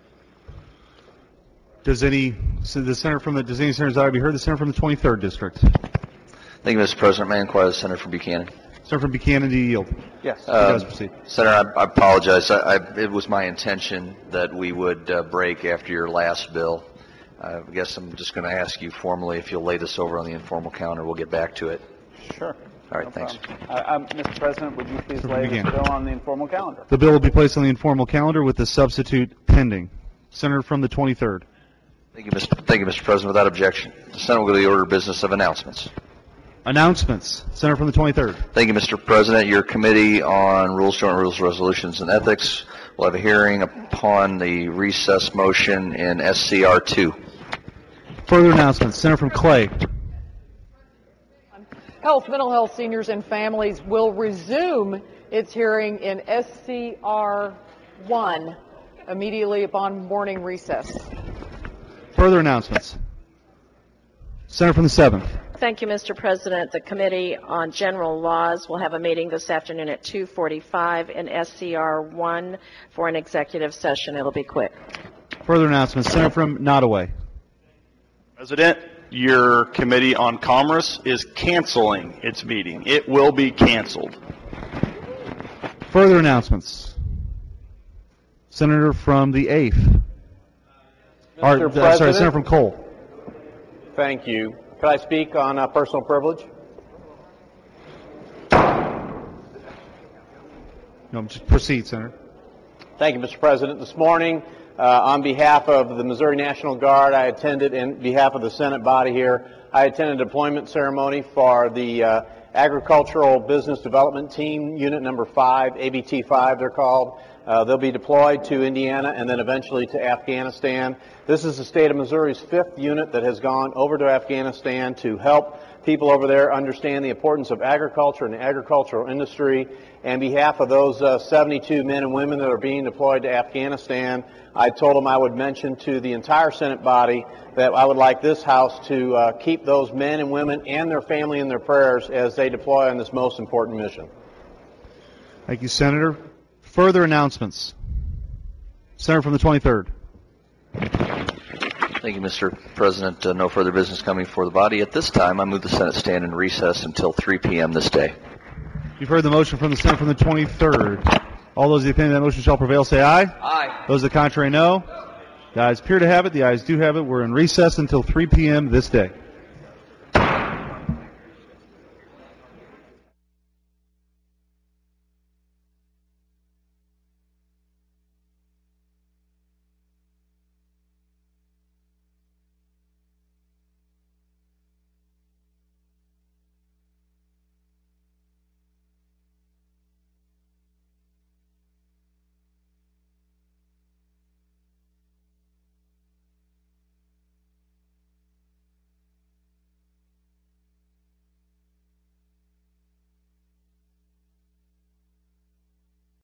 Does any senator from the senator be heard? The senator from the 23rd district. Thank you, Mr. President. May I inquire the senator from Buchanan? Senator from Buchanan, do you yield? Yes. Proceed. Senator, I apologize. It was my intention that we would break after your last bill. I guess I'm just going to ask you formally if you'll lay this over on the informal calendar. We'll get back to it. Sure. All right, thanks. Mr. President, would you please lay this bill on the informal calendar? The bill will be placed on the informal calendar with the substitute pending. Senator from the 23rd. Thank you, Mr. President. Without objection, the Senate will go to the order of business of announcements. Announcements. Senator from the 23rd. Thank you, Mr. President. Your Committee on Rules, Joint Rules, Resolutions, and Ethics will have a hearing upon the recess motion in SCR 2. Further announcements. Senator from Clay. Health, Mental Health, Seniors, and Families will resume its hearing in SCR 1 immediately upon morning recess. Further announcements. Senator from the 7th. Thank you, Mr. President. The Committee on General Laws will have a meeting this afternoon at 2:45 in SCR 1 for an executive session. It'll be quick. Further announcements. Senator from Nottoway. President, your Committee on Commerce is canceling its meeting. It will be canceled. Further announcements. Senator from the 8th. Sorry, Senator from Cole. Thank you. Could I speak on personal privilege? No, just proceed, Senator. Thank you, Mr. President. This morning, on behalf of the Missouri National Guard, I attended, in behalf of the Senate body here, I attended a deployment ceremony for the Agricultural Business Development Team, Unit Number 5, ABT 5 they're called. They'll be deployed to Indiana and then eventually to Afghanistan. This is the state of Missouri's 5th unit that has gone over to Afghanistan to help people over there understand the importance of agriculture and the agricultural industry. And on behalf of those 72 men and women that are being deployed to Afghanistan, I told them I would mention to the entire Senate body that I would like this House to keep those men and women and their family in their prayers as they deploy on this most important mission. Thank you, Senator. Further announcements. Senator from the 23rd. Thank you, Mr. President. No further business coming before the body. At this time, I move the Senate stand in recess until 3 p.m. this day. You've heard the motion from the Senate from the 23rd. All those in the opinion that motion shall prevail say aye. Aye. Those of the contrary, no. The ayes appear to have it. The ayes do have it. We're in recess until 3 p.m. this day.